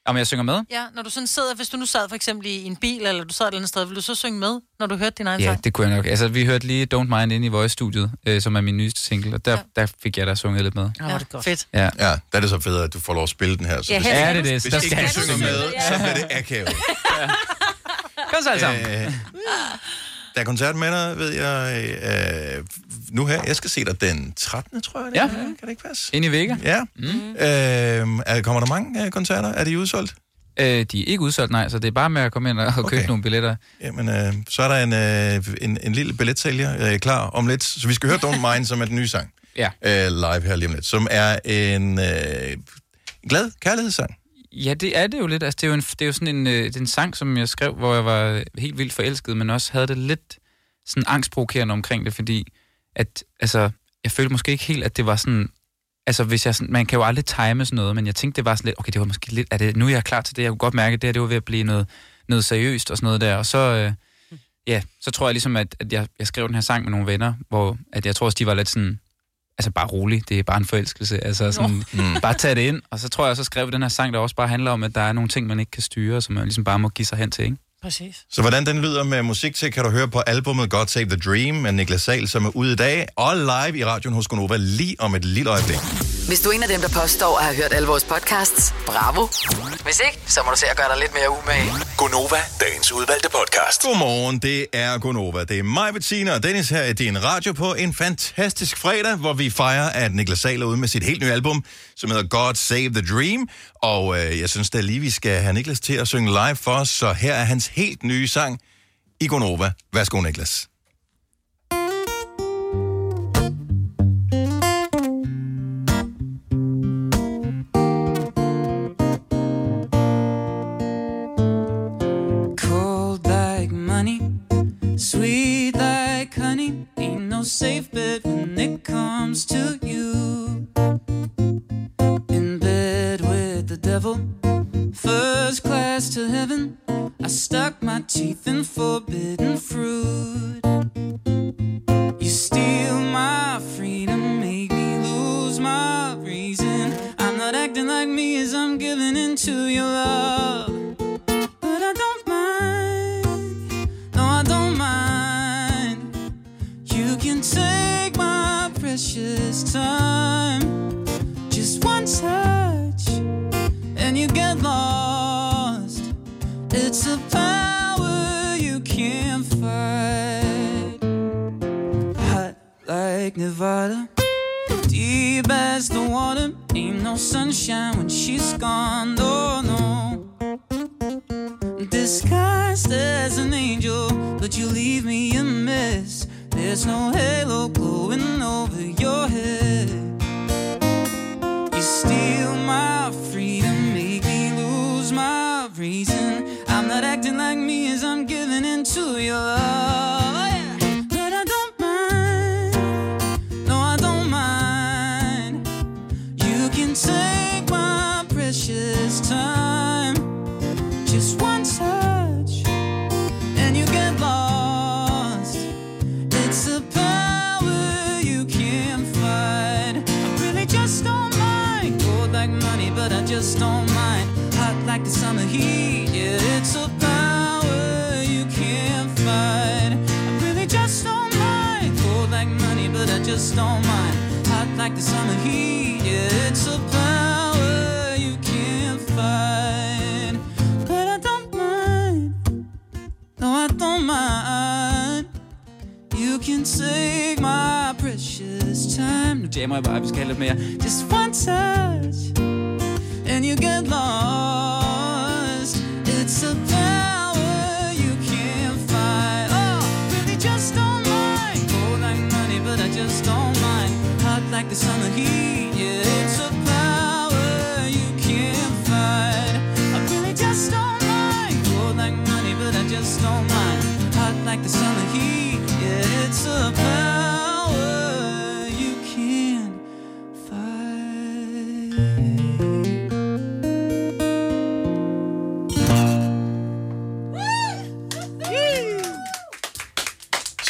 Om jeg synger med? Ja, når du sådan sidder, hvis du nu sad for eksempel i en bil, eller du sad et eller andet sted, vil du så synge med, når du hørte din egen sang? Ja, det kunne jeg nok. Altså, vi hørte lige Don't Mind inde i Voice-studiet, som er min nyeste single, og der fik jeg da sunget lidt med. Ja, det er godt. Fedt. Ja, der er det så fedt, at du får lov at spille den her. Så det er det. Hvis ikke du synger med, så bliver det akavet. Kom så alle sammen. Der er koncert med dig, ved jeg, nu her. Jeg skal se dig den 13. tror jeg. Ja. Kan det ikke passe? Ind i Vega. Ja. Kommer der mange koncerter? Er de udsolgt? De er ikke udsolgt, nej, så det er bare med at komme ind og købe nogle billetter. Jamen, så er der en lille billetsælger klar om lidt. Så vi skal høre Don't Mind, som er den nye sang. Ja. Live her lige om lidt. Som er en glad kærlighedssang. Ja, det er det jo lidt. Altså, det er jo sådan en sang, som jeg skrev, hvor jeg var helt vildt forelsket, men også havde det lidt sådan angstprovokerende omkring det, fordi at, altså, jeg følte måske ikke helt, at det var sådan, altså hvis jeg sådan, man kan jo aldrig time sådan noget, men jeg tænkte, det var sådan lidt, okay, det var måske lidt, nu er jeg klar til det, jeg kunne godt mærke, at det var ved at blive noget seriøst og sådan noget der, og så, så tror jeg ligesom, at jeg skrev den her sang med nogle venner, hvor at jeg tror også, de var lidt sådan, altså bare rolig, det er bare en forelskelse, altså sådan, bare tage det ind, og så tror jeg, så skrev den her sang, der også bare handler om, at der er nogle ting, man ikke kan styre, som man ligesom bare må give sig hen til, ikke? Præcis. Så hvordan den lyder med musik til, kan du høre på albumet God Save the Dream med Niklas Sahl, som er ude i dag, og live i radioen hos Gonova lige om et lille øjeblik. Hvis du er en af dem, der påstår at have hørt alle vores podcasts, bravo. Hvis ikke, så må du se at gøre dig lidt mere umage. Gonova, dagens udvalgte podcast. Godmorgen, det er Gonova. Det er mig, Bettina og Dennis her i din radio på en fantastisk fredag, hvor vi fejrer, at Niklas Sahl er ude med sit helt nye album, som hedder God Save the Dream. Og jeg synes da lige, vi skal have Niklas til at synge live for os, så her er hans helt nye sang i Gonova. Værsgo, Niklas. Sweet like honey, ain't no safe bet when it comes to you. In bed with the devil, first class to heaven. I stuck my teeth in forbidden fruit. You steal my freedom, make me lose my reason. I'm not acting like me as I'm giving into your love. But I don't mind, no I don't mind. You can take my precious time. Just one touch and you get lost. It's a power you can't fight. Hot like Nevada, deep as the water. Ain't no sunshine when she's gone, oh no. Disguised as an angel, but you leave me a mess. There's no halo glowing over your head. You steal my freedom, make me lose my reason. I'm not acting like me as I'm giving into your love, yeah. But I don't mind, no I don't mind. You can take my precious time. Just one touch and you get lost. It's a power you can't fight. I really just don't mind. Cold like money, but I just don't mind. Hot like the summer heat, yeah, it's a power you can't fight. I really just don't mind. Cold like money, but I just don't mind. Hot like the summer heat, yeah, it's a power you can't fight. But I don't mind, no I don't mind. You can take my precious time. Nu jammer jeg bare, vi skal have lidt mere. Just one touch and you get lost. It's a power you can't fight. Oh, really just don't mind. Cold like money, but I just don't mind. Hot like the summer heat, yeah, it's a power you can't fight. I really just don't mind. Cold like money, but I just don't mind. Hot like the summer heat, yeah, it's a power you can't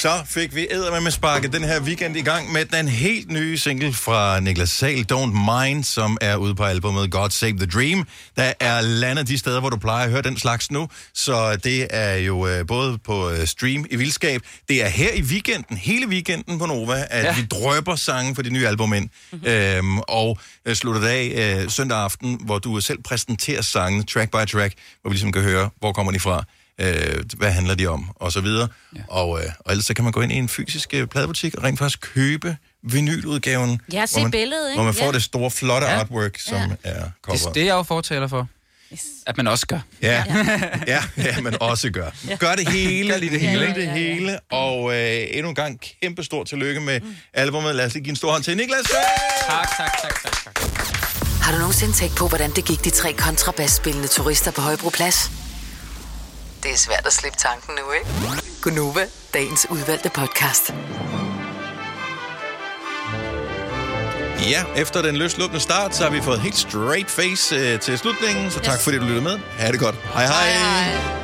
Så fik vi med sparket den her weekend i gang med den helt nye single fra Niklas Sahl, Don't Mind, som er ude på albumet God Save the Dream. Der er landet de steder, hvor du plejer at høre den slags nu, så det er jo både på stream i vildskab. Det er her i weekenden, hele weekenden på Nova, at vi drøber sange for de nye album ind. Og slutter af søndag aften, hvor du selv præsenterer sangene track by track, hvor vi ligesom kan høre, hvor kommer de fra. Hvad handler de om, og så videre. Og ellers så kan man gå ind i en fysisk pladebutik og rent faktisk købe vinyludgaven. Ja, se billedet, ikke? Hvor man får det store, flotte artwork, som er cover. Det er jeg jo fortaler for. Yes. At man også gør. Ja, man også gør. Gør det hele. Det hele. Og endnu en gang kæmpe stort tillykke med albumet. Lad os lige give en stor hånd til Niklas. Tak. Har du nogensinde tænkt på, hvordan det gik de 3 kontrabasspillende turister på Højbroplads? Det er svært at slippe tanken nu, ikke? Gunova, dagens udvalgte podcast. Ja, efter den løslukkende start, så har vi fået helt straight face til slutningen. Så tak fordi du lyttede med. Ha' det godt. Hej hej.